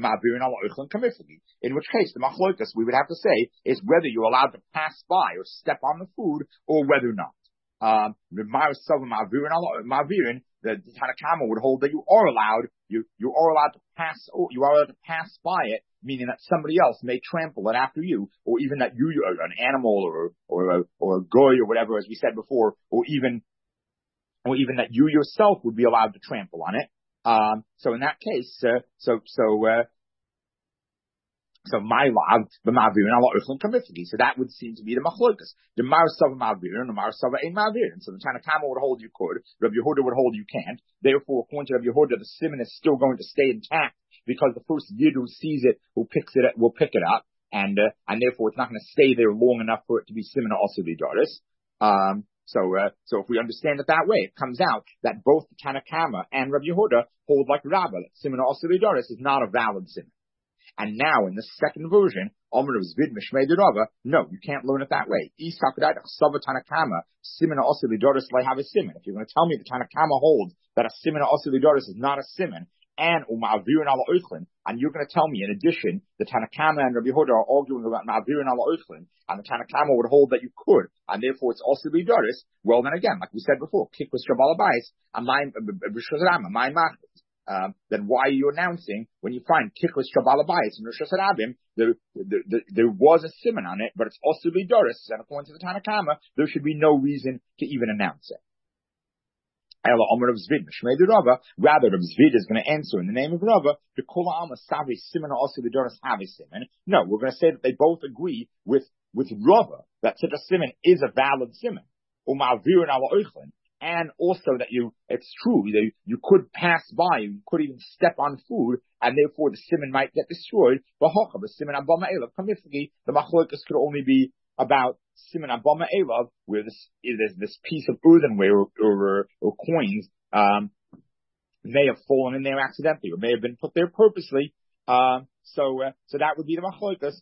in which case the machlokas we would have to say is whether you're allowed to pass by or step on the food or whether not. Um, the Tanna Kamma would hold that you are allowed, you you are allowed to pass, or you are allowed to pass by it, meaning that somebody else may trample it after you, or even that you, an animal, or or a, or a goy, or whatever, as we said before, or even or even that you yourself would be allowed to trample on it. Um, so in that case, uh, so so. Uh, So my lav, the mavirin, Allah Uchlan Kamifigi. So that would seem to be the machlokas. The Marsava mavirin, the Marsava ain't mavirin. So the Tanna Kamma would hold you could, Rabbi Yehuda would hold you can't. Therefore, according to Rabbi Yehuda, the siman is still going to stay intact because the first yid who sees it, who picks it, will pick it up, and uh, and therefore it's not going to stay there long enough for it to be siman also lidaris. Um, so uh, so if we understand it that way, it comes out that both the Tanna Kamma and Rabbi Yehuda hold like Rabbah that siman also lidaris is not a valid siman. And now, in the second version, Omer of Zvid Mishmei de Rava, no, you can't learn it that way. If you're going to tell me the Tanna Kamma holds that a siman also lidoris is not a siman, and uma'avirin ala oichlin, and you're going to tell me, in addition, the Tanna Kamma and Rabbi Yehuda are arguing about ma'avirin ala oichlin, and the Tanna Kamma would hold that you could, and therefore it's also lidoris, well then again, like we said before, kikwas shabalabais, a mine, b'shazram, a mine machlis. Um, then why are you announcing when you find Kiklis Shabalabayis and Rosh Hashanah, there, there, there, there was a siman on it, but it's also Lidoris, and according to the Tanna Kamma, there should be no reason to even announce it. Ela Omer of Zvid, Mishmei de Rava, rather Rav Zvid is going to answer in the name of Rava, the Kula Alma Savi Siman also Lidoris have a siman. No, we're going to say that they both agree with, with Rava that such a siman is a valid siman. Uma'avir and ala oichlin. And also that you, it's true, you, you could pass by, you could even step on food, and therefore the siman might get destroyed. The siman abama elav, kamifgi, the machlokas could only be about siman abama elav, where this, there's this piece of earthenware or, or, or coins, um, may have fallen in there accidentally, or may have been put there purposely. Um, so, uh, so that would be the machlokas.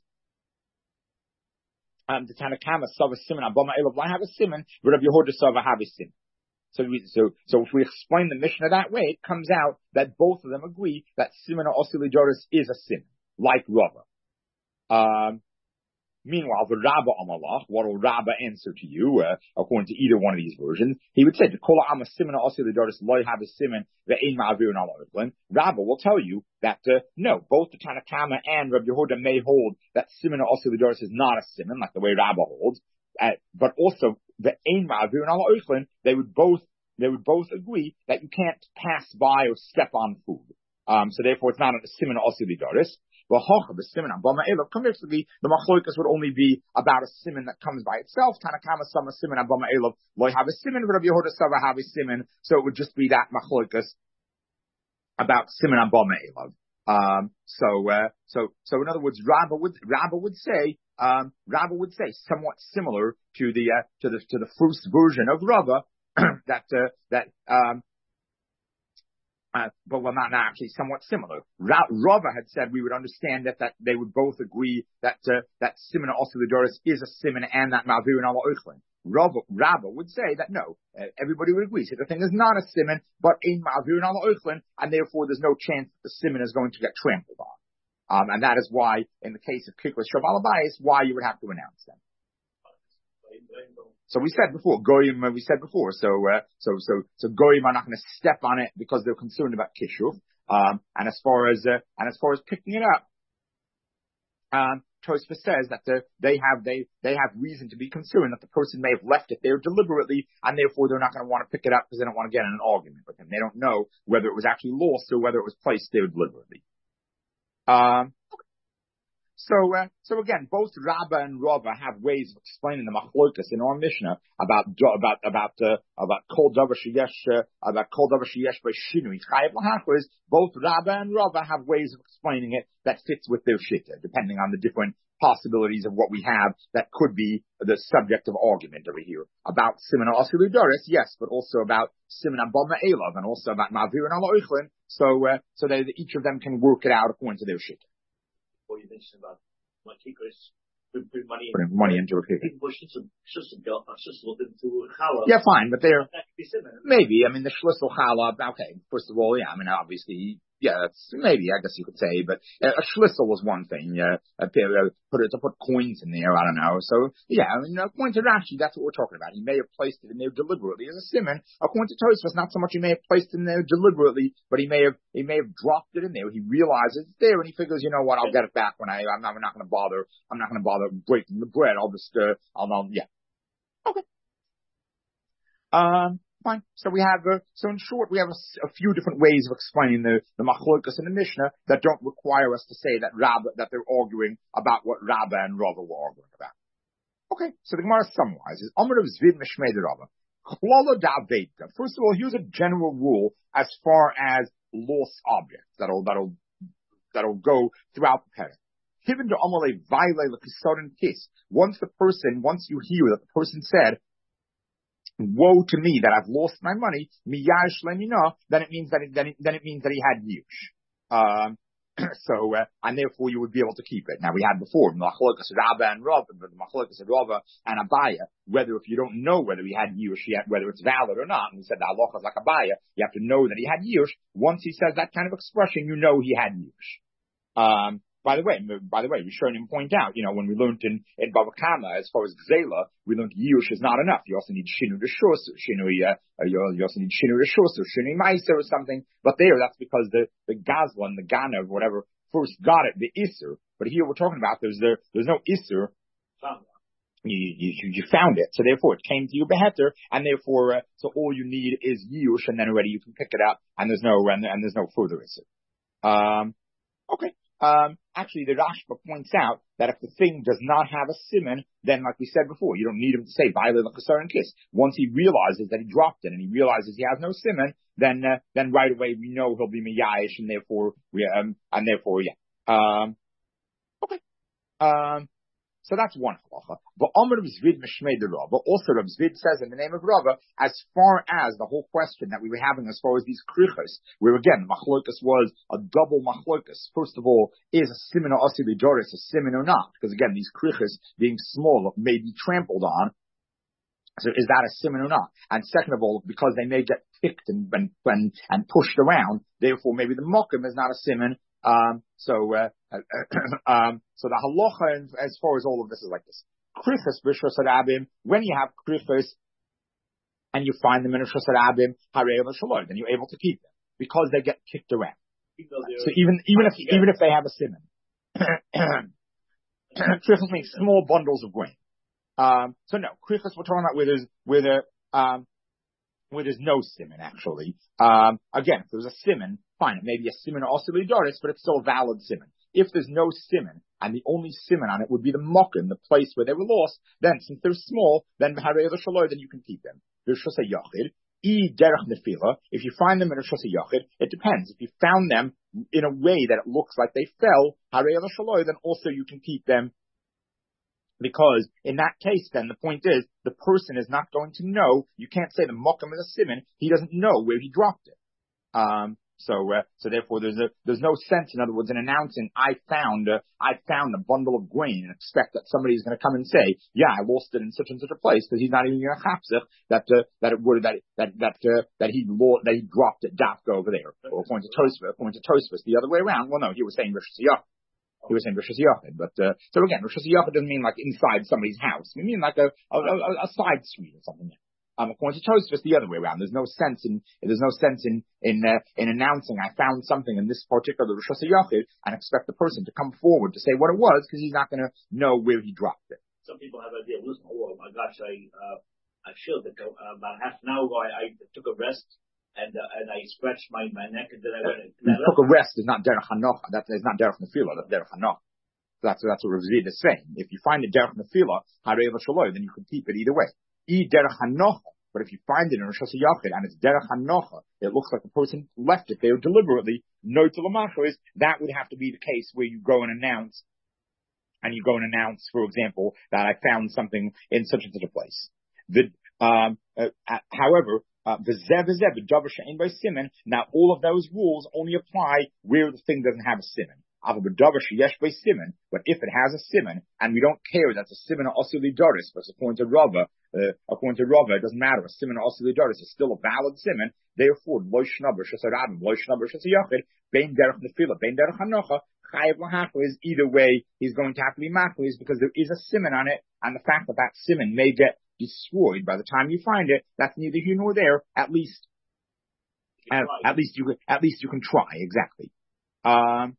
Um, the Tanna Kamma sava siman abama elav, why have a siman, but Rabbi Yehuda sava have a siman. So, we, so, so if we explain the Mishnah that way, it comes out that both of them agree that siman also lidoris is a sin, like Rava. Um, meanwhile, the Rabbah Amalach, what will Rabbah answer to you, uh, according to either one of these versions? He would say, the Kola Amma siman also lidoris loy have a siman, the ein ma'avir and ala. Rabbah will tell you that, uh, no, both the Tanna Kamma and Rabbi Yehuda may hold that siman also lidoris is not a siman, like the way Rabbah holds. Uh, but also the ein ma'avir and ala oichlin, they would both they would both agree that you can't pass by or step on food. Um, so therefore, it's not a siman also lidoris. But the siman abama elav, conversely, the machlokas would only be about a siman that comes by itself. Tanna Kamma sama siman abama elav, loy have a siman, but Rabbi Yehuda sava have a siman. So it would just be that machlokas about siman abama elav. Um, so, uh, so, so in other words, Rabbah would, Rabbah would say, um, Rabbah would say somewhat similar to the, uh, to the, to the first version of Rabbah, that, uh, that, um, uh, but well, not, not actually somewhat similar. Ra- Rabbah had said we would understand that, that they would both agree that, uh, that siman also lidoris is a siman and that ma'avir and ala oichlin. Rabbah, Rabbah would say that no, uh, everybody would agree. So the thing is not a siman, but ein ma'avir and ala oichlin, and therefore there's no chance that the siman is going to get trampled on. Um, and that is why, in the case of Kiklas Shabalabayis, why you would have to announce them. So we said before, Goyim, we said before, so, uh, so, so, so Goyim are not going to step on it because they're concerned about Kishuv. Um, and as far as, uh, and as far as picking it up, um, Tosfos says that the, they have, they, they have reason to be concerned that the person may have left it there deliberately, and therefore they're not going to want to pick it up because they don't want to get in an argument with him. They don't know whether it was actually lost or whether it was placed there deliberately. Um, So, uh, so again, both Rabbah and Rava have ways of explaining the machlokas in our Mishnah about, about, about, uh, about kol davar sheyesh, uh, about kol davar sheyesh by shinui chayav lahachris. Both Rabbah and Rava have ways of explaining it that fits with their shitta, depending on the different possibilities of what we have that could be the subject of argument over here. About siman also lidoris, yes, but also about siman abama elav, and also about ma'avir and ala oichlin. So, uh, so that each of them can work it out according to their shitta. What you mentioned about Makikris, Put, put money, put money into a kiddush. Yeah, fine, but they're maybe. I mean, the shlisel challah. Okay, first of all, yeah. I mean, obviously, yeah. That's maybe. I guess you could say, but uh, a shlisel was one thing. Yeah, uh, put it to put coins in there. I don't know. So yeah, I mean, according to Rashi, that's what we're talking about. He may have placed it in there deliberately as a simon. According to Tosfos, not so much he may have placed it in there deliberately, but he may have he may have dropped it in there. He realizes it's there, and he figures, you know what, I'll get it back when I. I'm not, I'm not going to bother. I'm not going to bother breaking the bread. I'll just. Uh, I'll, I'll. Yeah. Okay. Um. Fine. So we have. Uh, so in short, we have a, a few different ways of explaining the the machlokas in the Mishnah that don't require us to say that Rabba that they're arguing about what Rabba and Rava were arguing about. Okay. So the Gemara summarizes. Amar of Zvid Mishmei de Rava. First of all, here's a general rule as far as lost objects that'll that'll that'll go throughout the parak. Given to Amalei Vaile Lakisodin Kiss. Once the person, once you hear that the person said, "Woe to me that I've lost my money," miyash lemina, then it means that it, then it, then it means that he had yush. Um, so uh, and therefore you would be able to keep it. Now we had before Machlokas Rabba and Rava, but Machlokas Rava and Abaya. Whether if you don't know whether he had yush yet, whether it's valid or not, and we said the halacha is like Abaya, you have to know that he had yush. Once he says that kind of expression, you know he had yush. Um, By the way, by the way, we should point out, you know, when we learned in, in Bava Kama, as far as Gzela, we learned Yush is not enough. You also need Shinu Rishus, Shinu, uh, you also need Shinu Rishus or Shinu Meiser or something. But there, that's because the, the Gazlan, the Ganav, whatever, first got it, the Isser. But here we're talking about, there's there, there's no Isser. You, you, you found it. So therefore it came to you beheter, and therefore, uh, so all you need is Yush, and then already you can pick it up, and there's no, and, and there's no further Isser. Um, okay. Um, actually, the Rashba points out that if the thing does not have a siman, then, like we said before, you don't need him to say "Vayle l'chasar and kiss." Once he realizes that he dropped it and he realizes he has no siman, then uh, then right away we know he'll be miyayish, and therefore we um and therefore yeah um okay um. So that's one halacha. But Amar Zvid Mishmei de Rava, also Rav Zvid says in the name of Rava, as far as the whole question that we were having as far as these krichos, where again, machlokas was a double machlokas. First of all, is a siman or asili doris a siman or not? Because again, these krichos being small may be trampled on. So is that a siman or not? And second of all, because they may get picked and, and, and pushed around, therefore maybe the mokum is not a siman. Um, so, uh, um, so the halacha as far as all of this is like this. Krichos b'shos harabim, when you have krichos and you find them in a shos harabim, harei l'shaloi, then you're able to keep them because they get kicked around. So even, even if, even if they have a siman. Krichos means small bundles of grain. Um, so no, krichos we're talking about where there's, where there, um, where there's no siman actually. Um, again, if there's a siman, fine, it may be a siman or also doris, but it's still a valid siman. If there's no siman, and the only siman on it would be the mokum, the place where they were lost, then since they're small, then b'harei l'shaloi, then you can keep them. There's shos yachid, i derech nefila. If you find them in a shos yachid, it depends. If you found them in a way that it looks like they fell, harei l'shaloi, then also you can keep them. Because in that case, then the point is the person is not going to know. You can't say the mokum is a siman. He doesn't know where he dropped it. Um, so, uh, so therefore, there's a there's no sense, in other words, in announcing I found uh, I found a bundle of grain and expect that somebody is going to come and say, yeah, I lost it in such and such a place, because he's not even going to chapsich that uh, that it would that that that uh, that he lo- that he dropped it dafka over there. Or according to Tosfos, according to Tosfos, the other way around. Well, no, he was saying Rishus Yachid. He was saying Rishus Yachid, but uh, so again, Rishus Yachid doesn't mean like inside somebody's house. It means like a a, a, a side suite or something. Um, according to Tosfos, the other way around. There's no sense in there's no sense in in uh, in announcing I found something in this particular Rishus Yachid and expect the person to come forward to say what it was, because he's not going to know where he dropped it. Some people have an idea. Listen, oh my gosh, I uh, I feel that uh, about half an hour ago I, I took a rest. And uh, and I scratched my, my neck, and then I went. And took a rest is not derech hanocha. That is not derech nefila. That's derech hanocha. That's that's what Rav Zvid is saying. If you find a derech nefila, harei l'shaloi, then you can keep it either way. I derech hanocha. But if you find it in a shos yachid and it's derech hanocha, it looks like the person left it there deliberately. No to l'macho is that would have to be the case where you go and announce, and you go and announce, for example, that I found something in such and such a place. The um, uh, uh, however. Uh, now all of those rules only apply where the thing doesn't have a siman. But if it has a siman, and we don't care that's a siman also lidoris, because according to Rava, uh, according to Rava, it doesn't matter. A siman also lidoris is still a valid siman. Therefore, lo shnaber shesarabim, lo shnaber shesayachid, bein derech nefila, bein derech hanocha, chayev lahachlis. Either way, he's going to have to be machlis because there is a siman on it, and the fact that that siman may get destroyed by the time you find it, that's neither here nor there. At least, at, at least you, at least you can try. Exactly. Um.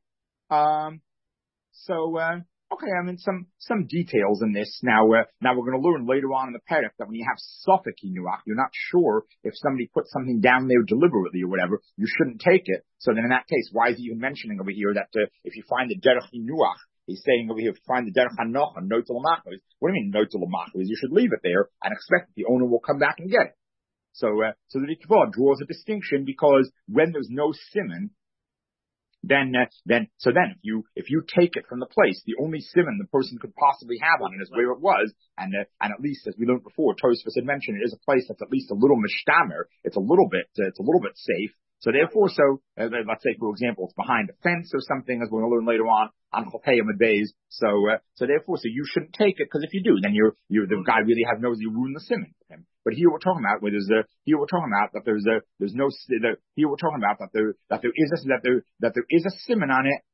Um, so, uh, okay, I mean, some, some details in this. Now, uh, now we're going to learn later on in the parak that when you have suffix hinuach, you're not sure if somebody put something down there deliberately or whatever, you shouldn't take it. So then in that case, why is he even mentioning over here that, uh, if you find the derech hinuach, he's saying over here, if you find the derech hanocha, notel machos, what do you mean notel machos? You should leave it there and expect that the owner will come back and get it. So, uh, so the Ritva draws a distinction because when there's no siman, Then, uh, then, so then, if you if you take it from the place, the only siman the person could possibly have on it is where it was, and uh, and at least as we learned before, Tosfos had mentioned, it is a place that's at least a little mishtamer. It's a little bit, uh, it's a little bit safe. So therefore, so uh, let's say for example, it's behind a fence or something, as we're going to learn later on on Chopeyam and Bays. So, uh, so therefore, so you shouldn't take it because if you do, then you're you're the guy really has knows you ruin the siman for him. But here we're talking about where there's a here we're talking about that there's a there's no the, here we're talking about that there that there is a that there that there is a siman on it.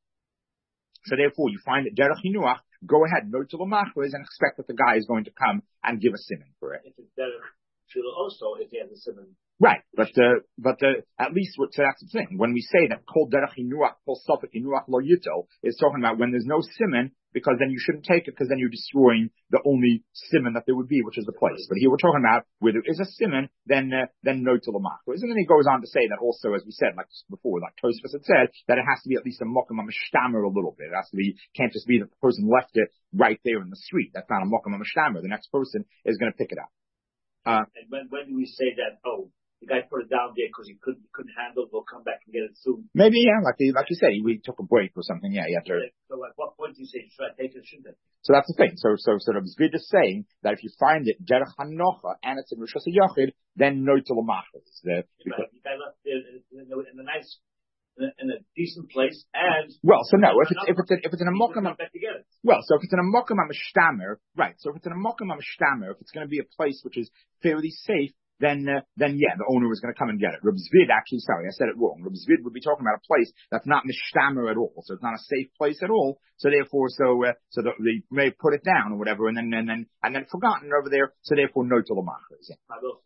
So therefore, you find it derech hinuach. Go ahead, note to the machris and expect that the guy is going to come and give a siman for it. If it's derech shula also, if he has a siman. Right, but uh, but uh, at least what, so that's the thing. When we say that kol derech hinuach, kol suffix hinuach lo yito, is talking about when there's no siman, because then you shouldn't take it because then you're destroying the only siman that there would be, which is the place. But here we're talking about where there is a siman, then uh, then no to lamachos. And then he goes on to say that also, as we said, like before, like Tosfos had said, that it has to be at least a mokum mishtamer a little bit. It has to be, can't just be that the person left it right there in the street. That's not a mokum mishtamer. The next person is going to pick it up. Uh, and when when do we say that? Oh, the guy put it down there because he couldn't he couldn't handle it. We'll come back and get it soon. Maybe, yeah, like the, like you said, we took a break or something. Yeah, you have to. So at what point do you say should I take it? Shouldn't I? So that's the thing. So so so the Zvid is saying that if you find it derech hanocha and it's in rishus hayachid, then no to lamachos. The guy left it in a nice. In a decent place, and well, so no, if it's if it's a, if it's in a mokum, well, so if it's in a mokum amishtamer, right? So if it's in a mokum amishtamer, if it's going to be a place which is fairly safe, then uh, then yeah, the owner is going to come and get it. Reb Zvid, actually, sorry, I said it wrong. Reb Zvid would be talking about a place that's not mishtamer at all, so it's not a safe place at all. So therefore, so uh, so the, they may have put it down or whatever, and then and then and then forgotten over there. So therefore, no to lamachos. Yeah.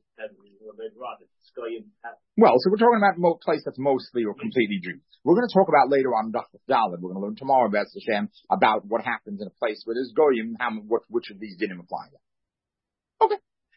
Well, so we're talking about a place that's mostly or completely Jews. We're going to talk about later on Daf Daled. We're going to learn tomorrow, B'ez Hashem, about what happens in a place where there's goyim, how what, which of these dinim apply. Okay.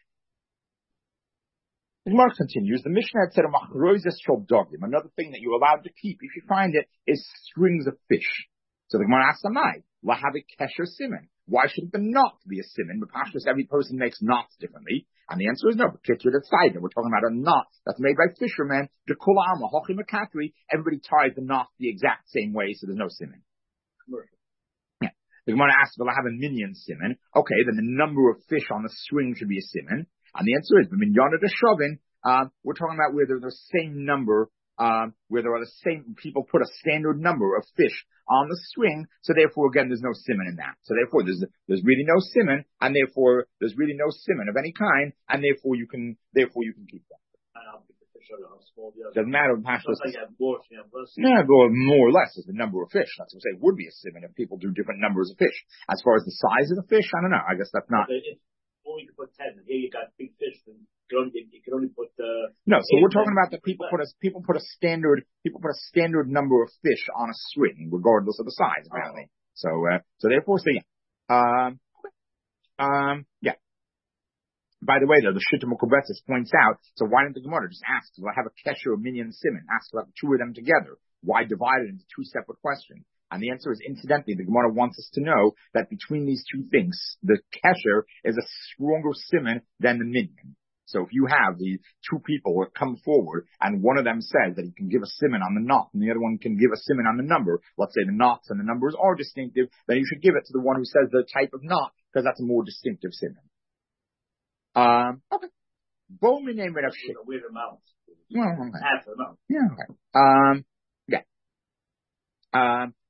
The Gemara continues. The Mishnah had said a machrozes shel dogim. Another thing that you're allowed to keep, if you find it, is strings of fish. So the Gemara asks, "Amai lahavik kesher siman." Why shouldn't the knot be a siman? But Pashtus, every person makes knots differently. And the answer is no. We're talking about a knot that's made by fishermen. Everybody ties the knot the exact same way, so there's no siman. Yeah. The Gemara asks, "Will I have a minyan siman?" Okay, then the number of fish on the string should be a siman. And the answer is the minyana de shovin. Uh, we're talking about where there's the same number. Um, where there are the same people put a standard number of fish on the string, so therefore again there's no siman in that. So therefore there's there's really no siman, and therefore there's really no siman of any kind, and therefore you can therefore you can keep that. Doesn't matter. Yeah, go more or less is the number of fish. That's what I say would be a siman if people do different numbers of fish. As far as the size of the fish, I don't know. I guess that's not. Or you could put ten. Here you got big fish, and you can only, you can only put. Uh, no, so we're talking about that people put a people put a standard people put a standard number of fish on a string, regardless of the size, apparently. Oh. So, uh, so therefore, so yeah, um, um, yeah. By the way, though, the Shita Mukubetzis points out. So why didn't the Gemara just ask? Do I have a kesher or minyan siman? Ask about the two of them together. Why divide it into two separate questions? And the answer is, incidentally, the Gemara wants us to know that between these two things, the kesher is a stronger siman than the minyan. So if you have the two people that come forward, and one of them says that he can give a siman on the knot, and the other one can give a siman on the number, let's say the knots and the numbers are distinctive, then you should give it to the one who says the type of knot, because that's a more distinctive siman. Um, okay. Bowman name it up shit. Weird amount. Well, okay. Half the amount. Yeah, okay. Um, yeah. Um,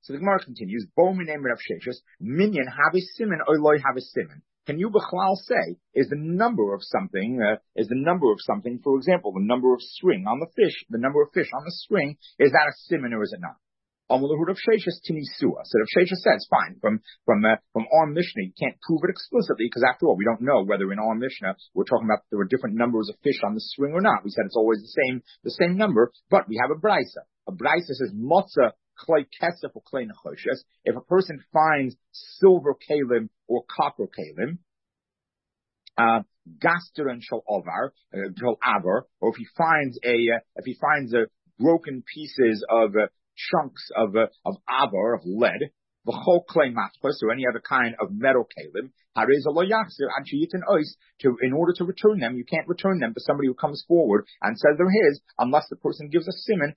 So the Gemara continues, Bo minyan Rav Sheshes, minyan have a siman, oiloi have a siman. Can you b'chlal say, is the number of something, uh, is the number of something, for example, the number of string on the fish, the number of fish on the string, is that a siman or is it not? Amalahu Rav Sheshes tinisua. So Rav Sheshes says, fine, from, from, uh, from our Mishnah, you can't prove it explicitly, because after all, we don't know whether in our Mishnah, we're talking about there were different numbers of fish on the string or not. We said it's always the same, the same number, but we have a brisa. A brisa says, Motza klei kesef or klei nechoshes. If a person finds silver kalim or copper kalim, uh, gasterin shall avar, uh, shall avar, or if he finds a, uh, if he finds a broken pieces of, uh, chunks of, uh, of avar, of lead, v'chol klei matchus, or any other kind of metal kalim, harez lo yachzir ad sheyitin ois, to, in order to return them, you can't return them to somebody who comes forward and says they're his, unless the person gives a siman,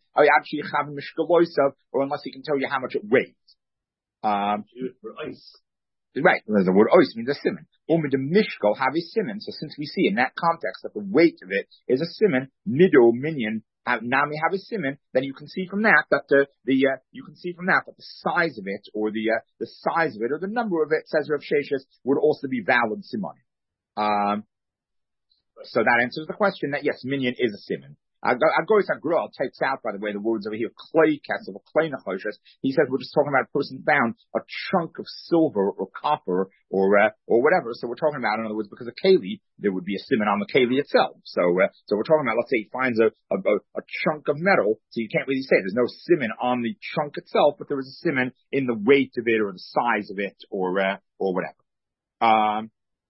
or unless he can tell you how much it weighs. Um, right, the word ois means a siman. Umid the mishkal have a siman, so since we see in that context that the weight of it is a siman, mido minyan, now we have a siman, then you can see from that that the, the uh, you can see from that that the size of it, or the uh, the size of it, or the number of it, says Rav Sheshes, would also be valid siman. Um, so that answers the question that yes, minyan is a siman. Agoris Agrol takes out, by the way, the words over here, clay kesef or clay nechoshes. He says we're just talking about a person found a chunk of silver or copper or uh, or whatever. So we're talking about, in other words, because of keli, there would be a siman on the keli itself. So uh, so we're talking about, let's say he finds a, a a chunk of metal, so you can't really say there's no siman on the chunk itself, but there is a siman in the weight of it or the size of it or uh, or whatever. Um.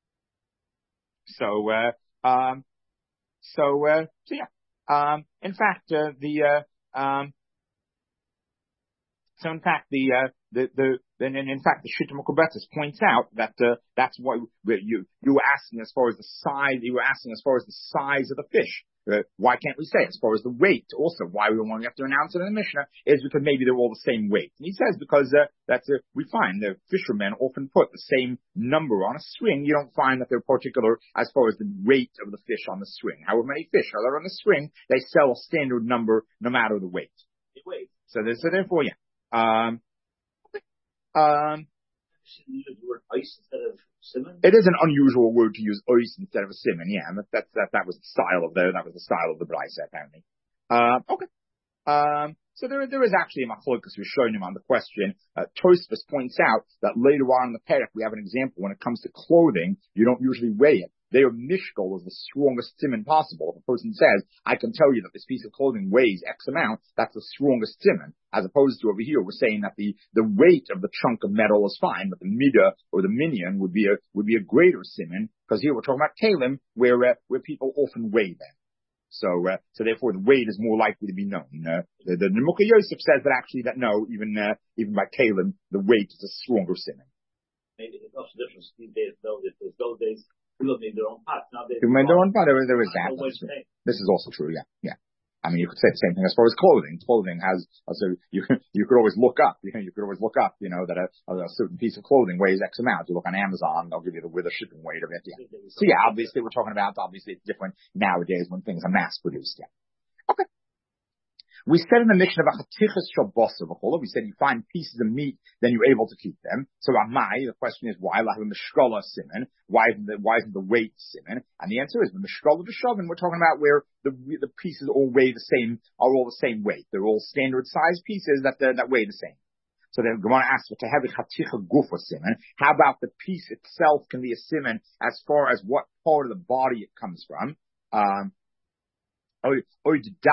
So uh, um. So uh, so yeah. Um, in fact, uh, the, uh, um, so in fact, the, uh, the, the, then in fact, the Shita Mekubetzes points out that, uh, that's why you, you were asking as far as the size, you were asking as far as the size of the fish. Uh, why can't we say as far as the weight? Also, why we want to have to announce it in the Mishnah is because maybe they're all the same weight. And he says because uh, that's uh, we find the fishermen often put the same number on a string. You don't find that they're particular as far as the weight of the fish on the string. However many fish are there on the string, they sell a standard number no matter the weight. Weight. So, so therefore, yeah. Um, um, use the word ice instead of siman? It is an unusual word to use ois instead of a siman, yeah, and that, that, that, that was the style of the, that was the style of the brisa, apparently. Uh, okay. Um, so there, there is actually a machlokas who's showing him on the question. Uh, Tosfos points out that later on in the perek we have an example when it comes to clothing, you don't usually weigh it. Their mishkal is the strongest siman possible. If a person says, I can tell you that this piece of clothing weighs X amount, that's the strongest siman. As opposed to over here, we're saying that the, the weight of the chunk of metal is fine, but the midah or the minyan would be a, would be a greater siman, because here we're talking about kalim, where, uh, where people often weigh them. So, uh, so therefore the weight is more likely to be known. Uh, the, the Nemuka Yosef says that actually that no, even, uh, even by kalim, the weight is a stronger siman. Maybe it's also different these days, though, that those days, people made their own pots. Now they made their own pot. There, there is that. This is also true. Yeah, yeah. I mean, you could say the same thing as far as clothing. Clothing has also you you could always look up. You know, you could always look up. You know that a, a certain piece of clothing weighs X amount. You look on Amazon, they'll give you the with the shipping weight of it. Yeah. So yeah, obviously we're talking about obviously it's different nowadays when things are mass produced. Yeah. Okay. We said in the Mishnah about chatichas shel basar v'chola, we said you find pieces of meat, then you're able to keep them. So Amai, the question is why? Like a mishkala siman, why isn't the why isn't the weight siman? And the answer is the mishkala v'shavin. We're talking about where the the pieces all weigh the same, are all the same weight. They're all standard size pieces that uh, that weigh the same. So then Gemara asks, to have a chaticha gufa siman. How about the piece itself can be a siman as far as what part of the body it comes from? Um, For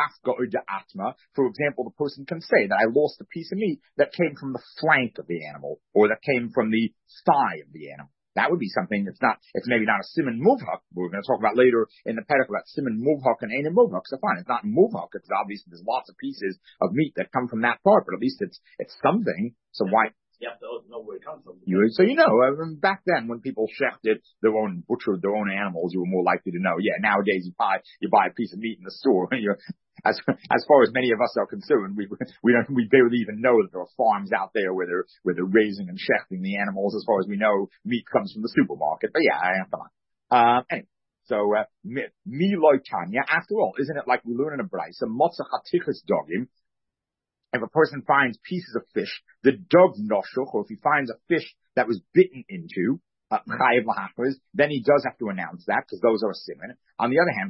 example, the person can say that I lost a piece of meat that came from the flank of the animal, or that came from the thigh of the animal. That would be something that's not, it's maybe not a siman muvhak. We're going to talk about later in the perek about siman muvhak and ain't muvhak. So fine, it's not muvhak. It's obvious there's lots of pieces of meat that come from that part, but at least it's, it's something. So why? You have to know where it comes from. You, so you know, uh, back then when people shechted their own, butchered their own animals, you were more likely to know. Yeah, nowadays you buy, you buy a piece of meat in the store. You're, as, as far as many of us are concerned, we, we don't, we barely even know that there are farms out there where they're, where they're raising and shechting the animals. As far as we know, meat comes from the supermarket. But yeah, come on. Uh, anyway. So, uh, mi loy tanya, after all, isn't it like we learn in a brayso, motza chatichas dogim, if a person finds pieces of fish, the dog noshuch, or if he finds a fish that was bitten into, uh, then he does have to announce that, because those are a siman. On the other hand,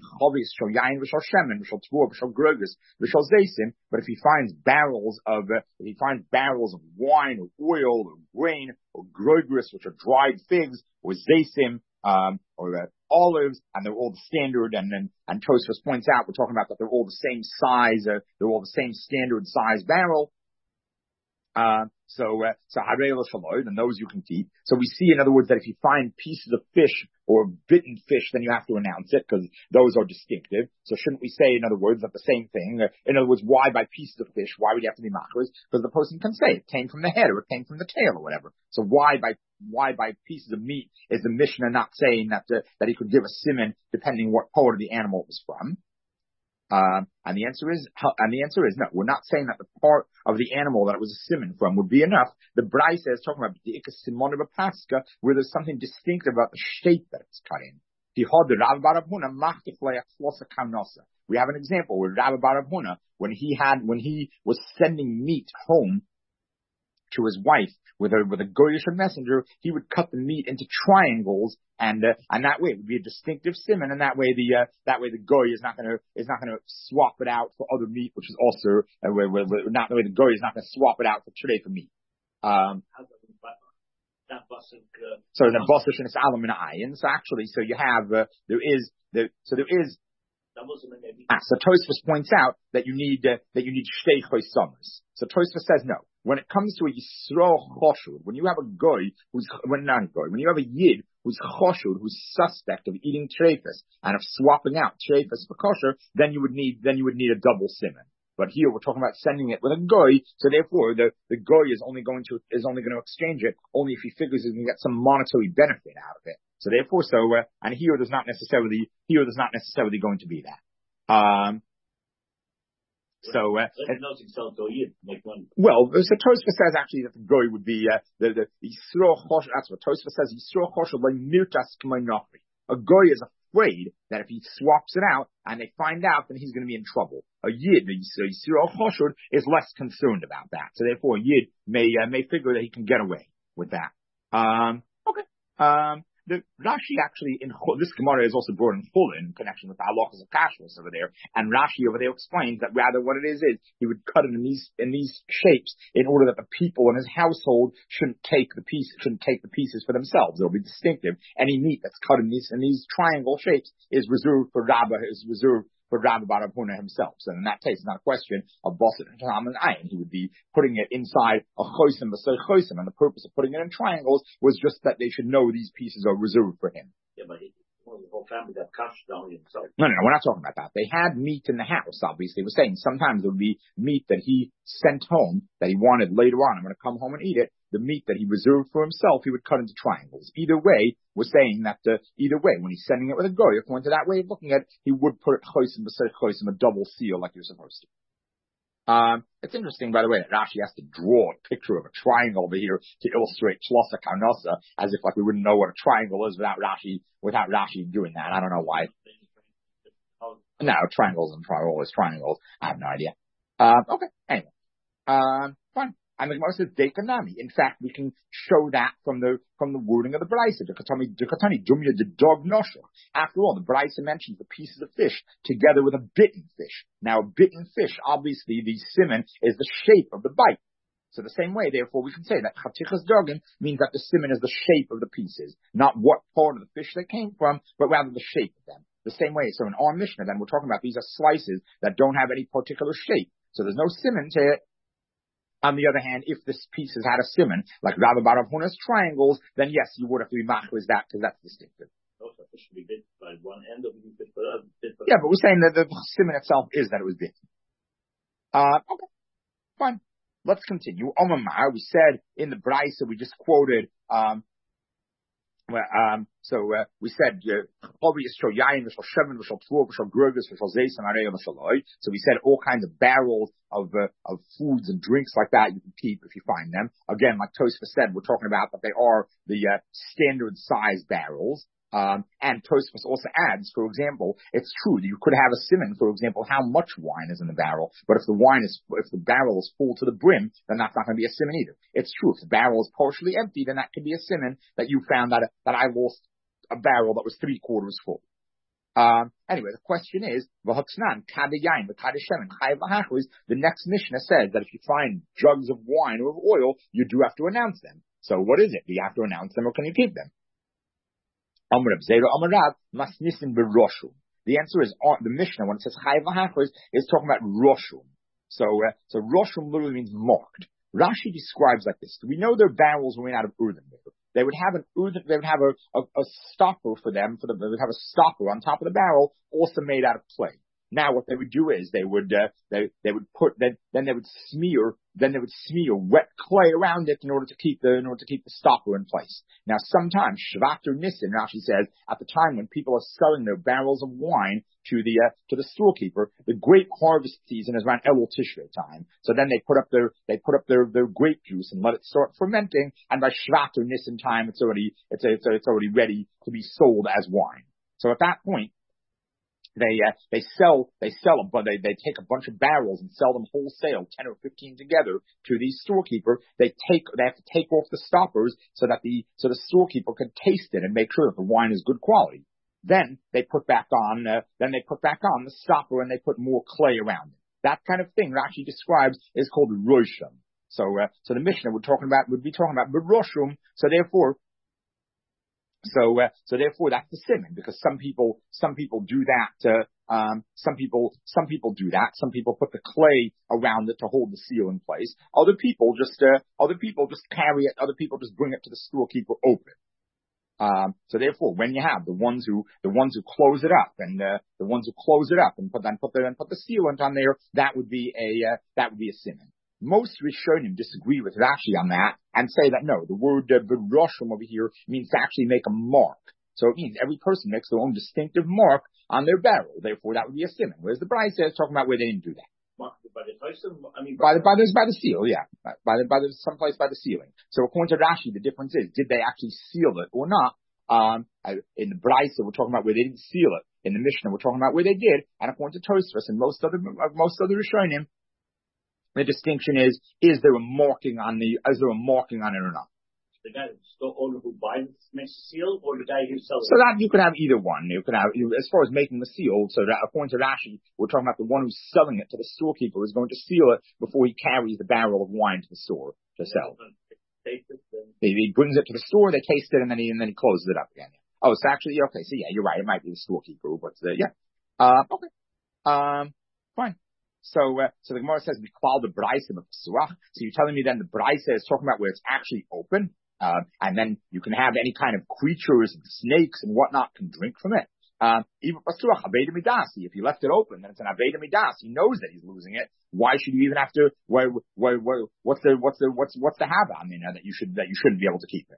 but if he finds barrels of, uh, if he finds barrels of wine, or oil, or grain, or groigris, which are dried figs, or zaysim, um, or uh, olives, and they're all the standard, and then, and Tosfos points out, we're talking about that they're all the same size, uh, they're all the same standard size barrel. Uh, so, uh, so harei l'shaloi, then those you can keep. So we see, in other words, that if you find pieces of fish or bitten fish, then you have to announce it, because those are distinctive. So shouldn't we say, in other words, that the same thing? Uh, in other words, why by pieces of fish? Why would you have to be machris? Because the person can say it came from the head, or it came from the tail, or whatever. So why by why by pieces of meat is the Mishnah not saying that uh, that he could give a siman depending what part of the animal it was from? Uh, and the answer is, and the answer is no. We're not saying that the part of the animal that it was a siman from would be enough. The Braisa is talking about the simon of a paska, where there's something distinctive about the shape that it's cut in. We have an example where Rabbi Bar Huna, when he had, when he was sending meat home to his wife with a with a goyish messenger, he would cut the meat into triangles, and uh, and that way it would be a distinctive siman, and that way the uh, that way the goy is not going to is not going to swap it out for other meat, which is also uh, where, where, where, not the way the goy is not going to swap it out for today for meat. Um, so the basish and it's alam and ayin. So actually, so you have uh, there is there so there is. Ah, so Tosfos points out that you need uh, that you need shtei chosamas. So Tosfos says no. When it comes to a yisro choshud, when you have a goy who's when not a goy, when you have a yid who's choshud, who's suspect of eating treifas and of swapping out treifas for kosher, then you would need then you would need a double siman. But here we're talking about sending it with a goy, so therefore the the goy is only going to is only going to exchange it only if he figures he can get some monetary benefit out of it. So therefore, so uh, and here there's not necessarily here there's not necessarily going to be that. Um, so uh, well, so Tosfos says actually that the goy would be uh, the the Yisro Chosh. That's what Tosfos says. Yisro Chosh like mirtas k'maynochri. A goy is afraid that if he swaps it out and they find out, then he's going to be in trouble. A yid, the Yisro Choshud, is less concerned about that. So therefore, a yid may uh, may figure that he can get away with that. Um, okay. Um, The Rashi actually in this Gemara is also brought in full in connection with the halachas of kashrus over there, and Rashi over there explains that rather what it is is he would cut it in these in these shapes in order that the people in his household shouldn't take the piece shouldn't take the pieces for themselves. It'll be distinctive. Any meat that's cut in these in these triangle shapes is reserved for Rabba is reserved for Rabbi Bar Huna himself. So in that case, it's not a question of Basit and Tam and Ayin. He would be putting it inside a chosim, a chosim, and the purpose of putting it in triangles was just that they should know these pieces are reserved for him. Yeah, but he, well, the whole family got kashed down himself. No, no, no, we're not talking about that. They had meat in the house, obviously. We're saying sometimes there would be meat that he sent home that he wanted later on. I'm going to come home and eat it. The meat that he reserved for himself, he would cut into triangles. Either way, we're saying that uh, either way, when he's sending it with a goy, according to that way of looking at it, he would put it chosim b'sei chosim, a double seal like you're supposed to. Um, it's interesting, by the way, that Rashi has to draw a picture of a triangle over here to illustrate Shlosa Karnasa, as if like we wouldn't know what a triangle is without Rashi, without Rashi doing that. I don't know why. No, triangles and tri- always triangles. I have no idea. Um, okay, anyway. Um, fine. And the Gemara says Dekanami. In fact, we can show that from the from the wording of the Braisa. Dekatani dumya de dog nosho. After all, the Braisa mentions the pieces of fish together with a bitten fish. Now, a bitten fish, obviously, the siman is the shape of the bite. So the same way, therefore, we can say that chatichas dogin means that the siman is the shape of the pieces, not what part of the fish they came from, but rather the shape of them. The same way, so in our Mishnah, then we're talking about these are slices that don't have any particular shape. So there's no siman to it. On the other hand, if this piece has had a siman, like Rabbi Bar Huna's triangles, then yes, you would have to be machlis that, because that's distinctive. Also, it should be bit by one end of it, bit by the other, bit by yeah, but we're saying that the siman itself is that it was bitten. Uh, okay, fine. Let's continue. Omamar, we said in the Braisa, we just quoted, um, well, um, so, uh, we said, uh, so we said all kinds of barrels of, uh, of foods and drinks like that you can keep if you find them. Again, like Tosfos said, we're talking about that they are the, uh, standard size barrels. Um, and Tosfos also adds, for example, it's true that you could have a siman, for example, how much wine is in the barrel. But if the wine is, if the barrel is full to the brim, then that's not going to be a siman either. It's true. If the barrel is partially empty, then that could be a siman that you found that, that I lost a barrel that was three quarters full. Um, anyway, the question is, the next Mishnah says that if you find jugs of wine or of oil, you do have to announce them. So what is it? Do you have to announce them or can you keep them? The answer is, the Mishnah, when it says Chayv HaHachos, is talking about Roshum. So, uh, so Roshum literally means marked. Rashi describes like this. We know their barrels were made out of earthenware. They would have an earthen, they would have a, a, a stopper for them, for the, they would have a stopper on top of the barrel, also made out of clay. Now what they would do is they would, uh, they, they would put, then, then they would smear, then they would smear wet clay around it in order to keep the, in order to keep the stopper in place. Now sometimes, Shvat or Nissen, Rashi says, at the time when people are selling their barrels of wine to the, uh, to the storekeeper, the grape harvest season is around Elul Tishrei time. So then they put up their, they put up their, their grape juice and let it start fermenting, and by Shvat or Nissen time, it's already, it's, it's, it's already ready to be sold as wine. So at that point, They, uh, they sell, they sell them, but they, they take a bunch of barrels and sell them wholesale, ten or fifteen together to the storekeeper. They take, they have to take off the stoppers so that the, so the storekeeper can taste it and make sure that the wine is good quality. Then they put back on, uh, then they put back on the stopper and they put more clay around it. That kind of thing Rashi describes is called roshum. So, uh, so the Mishnah we're talking about would be talking about roshum. So therefore, So, uh, so therefore that's the siman, because some people, some people do that, uh, um, some people, some people do that. Some people put the clay around it to hold the seal in place. Other people just, uh, other people just carry it. Other people just bring it to the storekeeper open. Um, so therefore, when you have the ones who, the ones who close it up and, uh, the ones who close it up and put, then put the, and put the sealant on there, that would be a, uh, that would be a siman. Most Rishonim disagree with Rashi on that and say that no, the word uh, Roshum over here means to actually make a mark. So it means every person makes their own distinctive mark on their barrel. Therefore, that would be a siman. Whereas the Bride says talking about where they didn't do that. By the, I mean, by the, by the, by the seal, yeah. By the, by the, someplace by the sealing. So according to Rashi, the difference is, did they actually seal it or not? Um, in the Bride, we're talking about where they didn't seal it. In the Mishnah, we're talking about where they did. And according to Tosfos and most other, most other Rishonim, the distinction is, is there a marking on the, is there a marking on it or not? The guy who buys makes the seal, or the guy who sells it? So that, you could have either one. You could have, you, as far as making the seal, so that according to Rashi, we're talking about the one who's selling it to the storekeeper is going to seal it before he carries the barrel of wine to the store to sell. He, he brings it to the store, they taste it, and then he, and then he closes it up again. Oh, so actually, okay, so yeah, you're right, it might be the storekeeper, but uh, yeah. Uh, okay. Um, fine. So, uh, so the Gemara says, we call the Braisa of Psuach. So you're telling me then the Braisa is talking about where it's actually open, uh, and then you can have any kind of creatures and snakes and whatnot can drink from it. Uh, even Psuach, Aveda Midasi. If you left it open, then it's an Aveda Midas. He knows that he's losing it. Why should you even have to, why, why, why, what's the, what's the, what's, what's the hava? I mean, uh, that you should, that you shouldn't be able to keep it.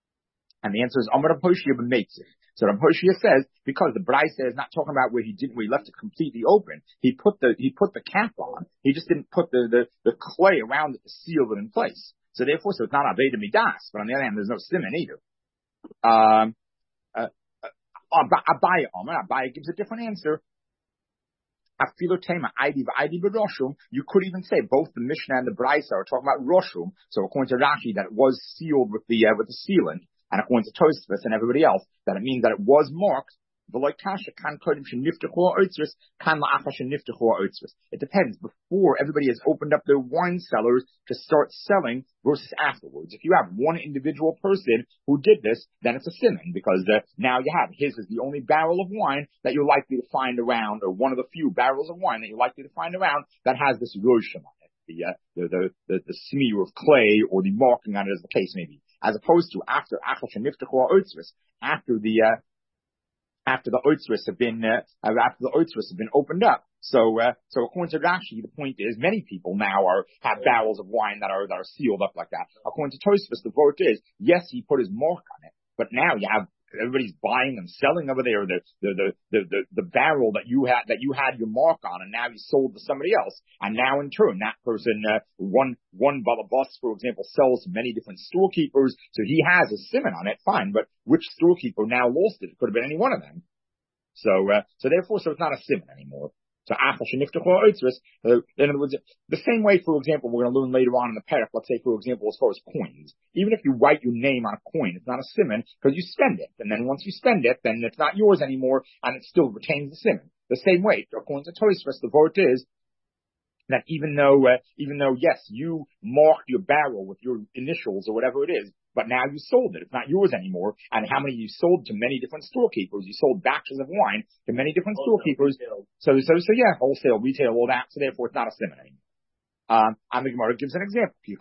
And the answer is, Amar Rav Hoshia b'meitzich. So Rav Hoshia says, because the Braisa is not talking about where he didn't, where he left it completely open. He put the, he put the cap on. He just didn't put the, the, the clay around it to seal it in place. So therefore, so it's not Aveda Midas, but on the other hand, there's no siman either. Um, uh, uh, Abaye Amar, Abaye gives a different answer. You could even say both the Mishnah and the Braisa are talking about Roshum. So according to Rashi, that it was sealed with the, uh, with the sealant. And according to Tosfos and everybody else, that it means that it was marked. It depends. Before everybody has opened up their wine cellars to start selling versus afterwards. If you have one individual person who did this, then it's a siman, because uh, now you have his is the only barrel of wine that you're likely to find around, or one of the few barrels of wine that you're likely to find around that has this roshim on it, the, uh, the, the, the, the smear of clay or the marking on it, as the case may be. As opposed to after after the uh, after the oitzris have been uh, after the oitzris have been opened up. So uh, so according to Rashi, the point is many people now are have barrels of wine that are that are sealed up like that. According to Tosfos, the vote is yes, he put his mark on it, but now you have everybody's buying and selling over there the, the, the, the, the, the barrel that you had, that you had your mark on, and now you sold to somebody else. And now in turn, that person, uh, one, one balabas, for example, sells to many different storekeepers. So he has a simon on it, fine, but which storekeeper now lost it? It could have been any one of them. So, uh, so therefore, so it's not a simon anymore. So, uh, in other words, the same way, for example, we're going to learn later on in the parak, let's say, for example, as far as coins. Even if you write your name on a coin, it's not a simon because you spend it. And then once you spend it, then it's not yours anymore and it still retains the simon. The same way, according to Tosfos, the vort is that even though, uh, even though, yes, you marked your barrel with your initials or whatever it is, but now you sold it. It's not yours anymore. And how many you sold to many different storekeepers? You sold batches of wine to many different wholesale, storekeepers. Retail. So, so, so yeah, wholesale, retail, all that. So therefore, it's not a simon anymore. Um, and the Gemara gives an example. We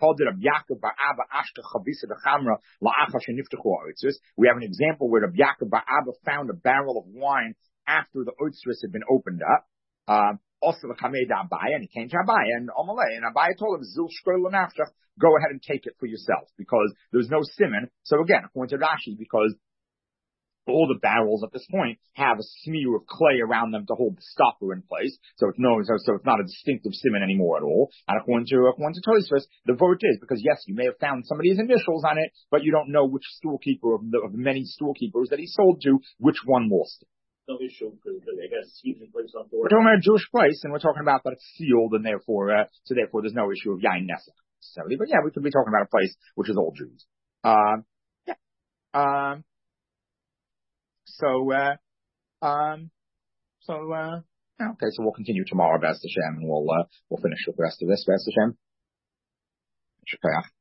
have an example where Rabbi Yaakov bar Abba found a barrel of wine after the oitzris had been opened up. Um, also the Kamed Abaye, and he came to Abaye and Amalei, and Abaye told him, Zil shkoil l'nafshach, go ahead and take it for yourself, because there's no simon. So again, according to Rashi, because all the barrels at this point have a smear of clay around them to hold the stopper in place, so it's no, so, so it's not a distinctive simon anymore at all. And according to according to Tosfos, the vote is because yes, you may have found somebody's initials on it, but you don't know which storekeeper of the of the many storekeepers that he sold to, which one lost it. No issue because I guess season place on door. We're talking about a Jewish place, and we're talking about that it's sealed, and therefore, uh, so therefore, there's no issue of yain nesach necessarily. But yeah, we could be talking about a place which is all Jews. Um, yeah. Um. So, uh, um, so, uh, okay, so we'll continue tomorrow, B'ez Hashem, and we'll, uh, we'll finish with the rest of this, B'ez Hashem.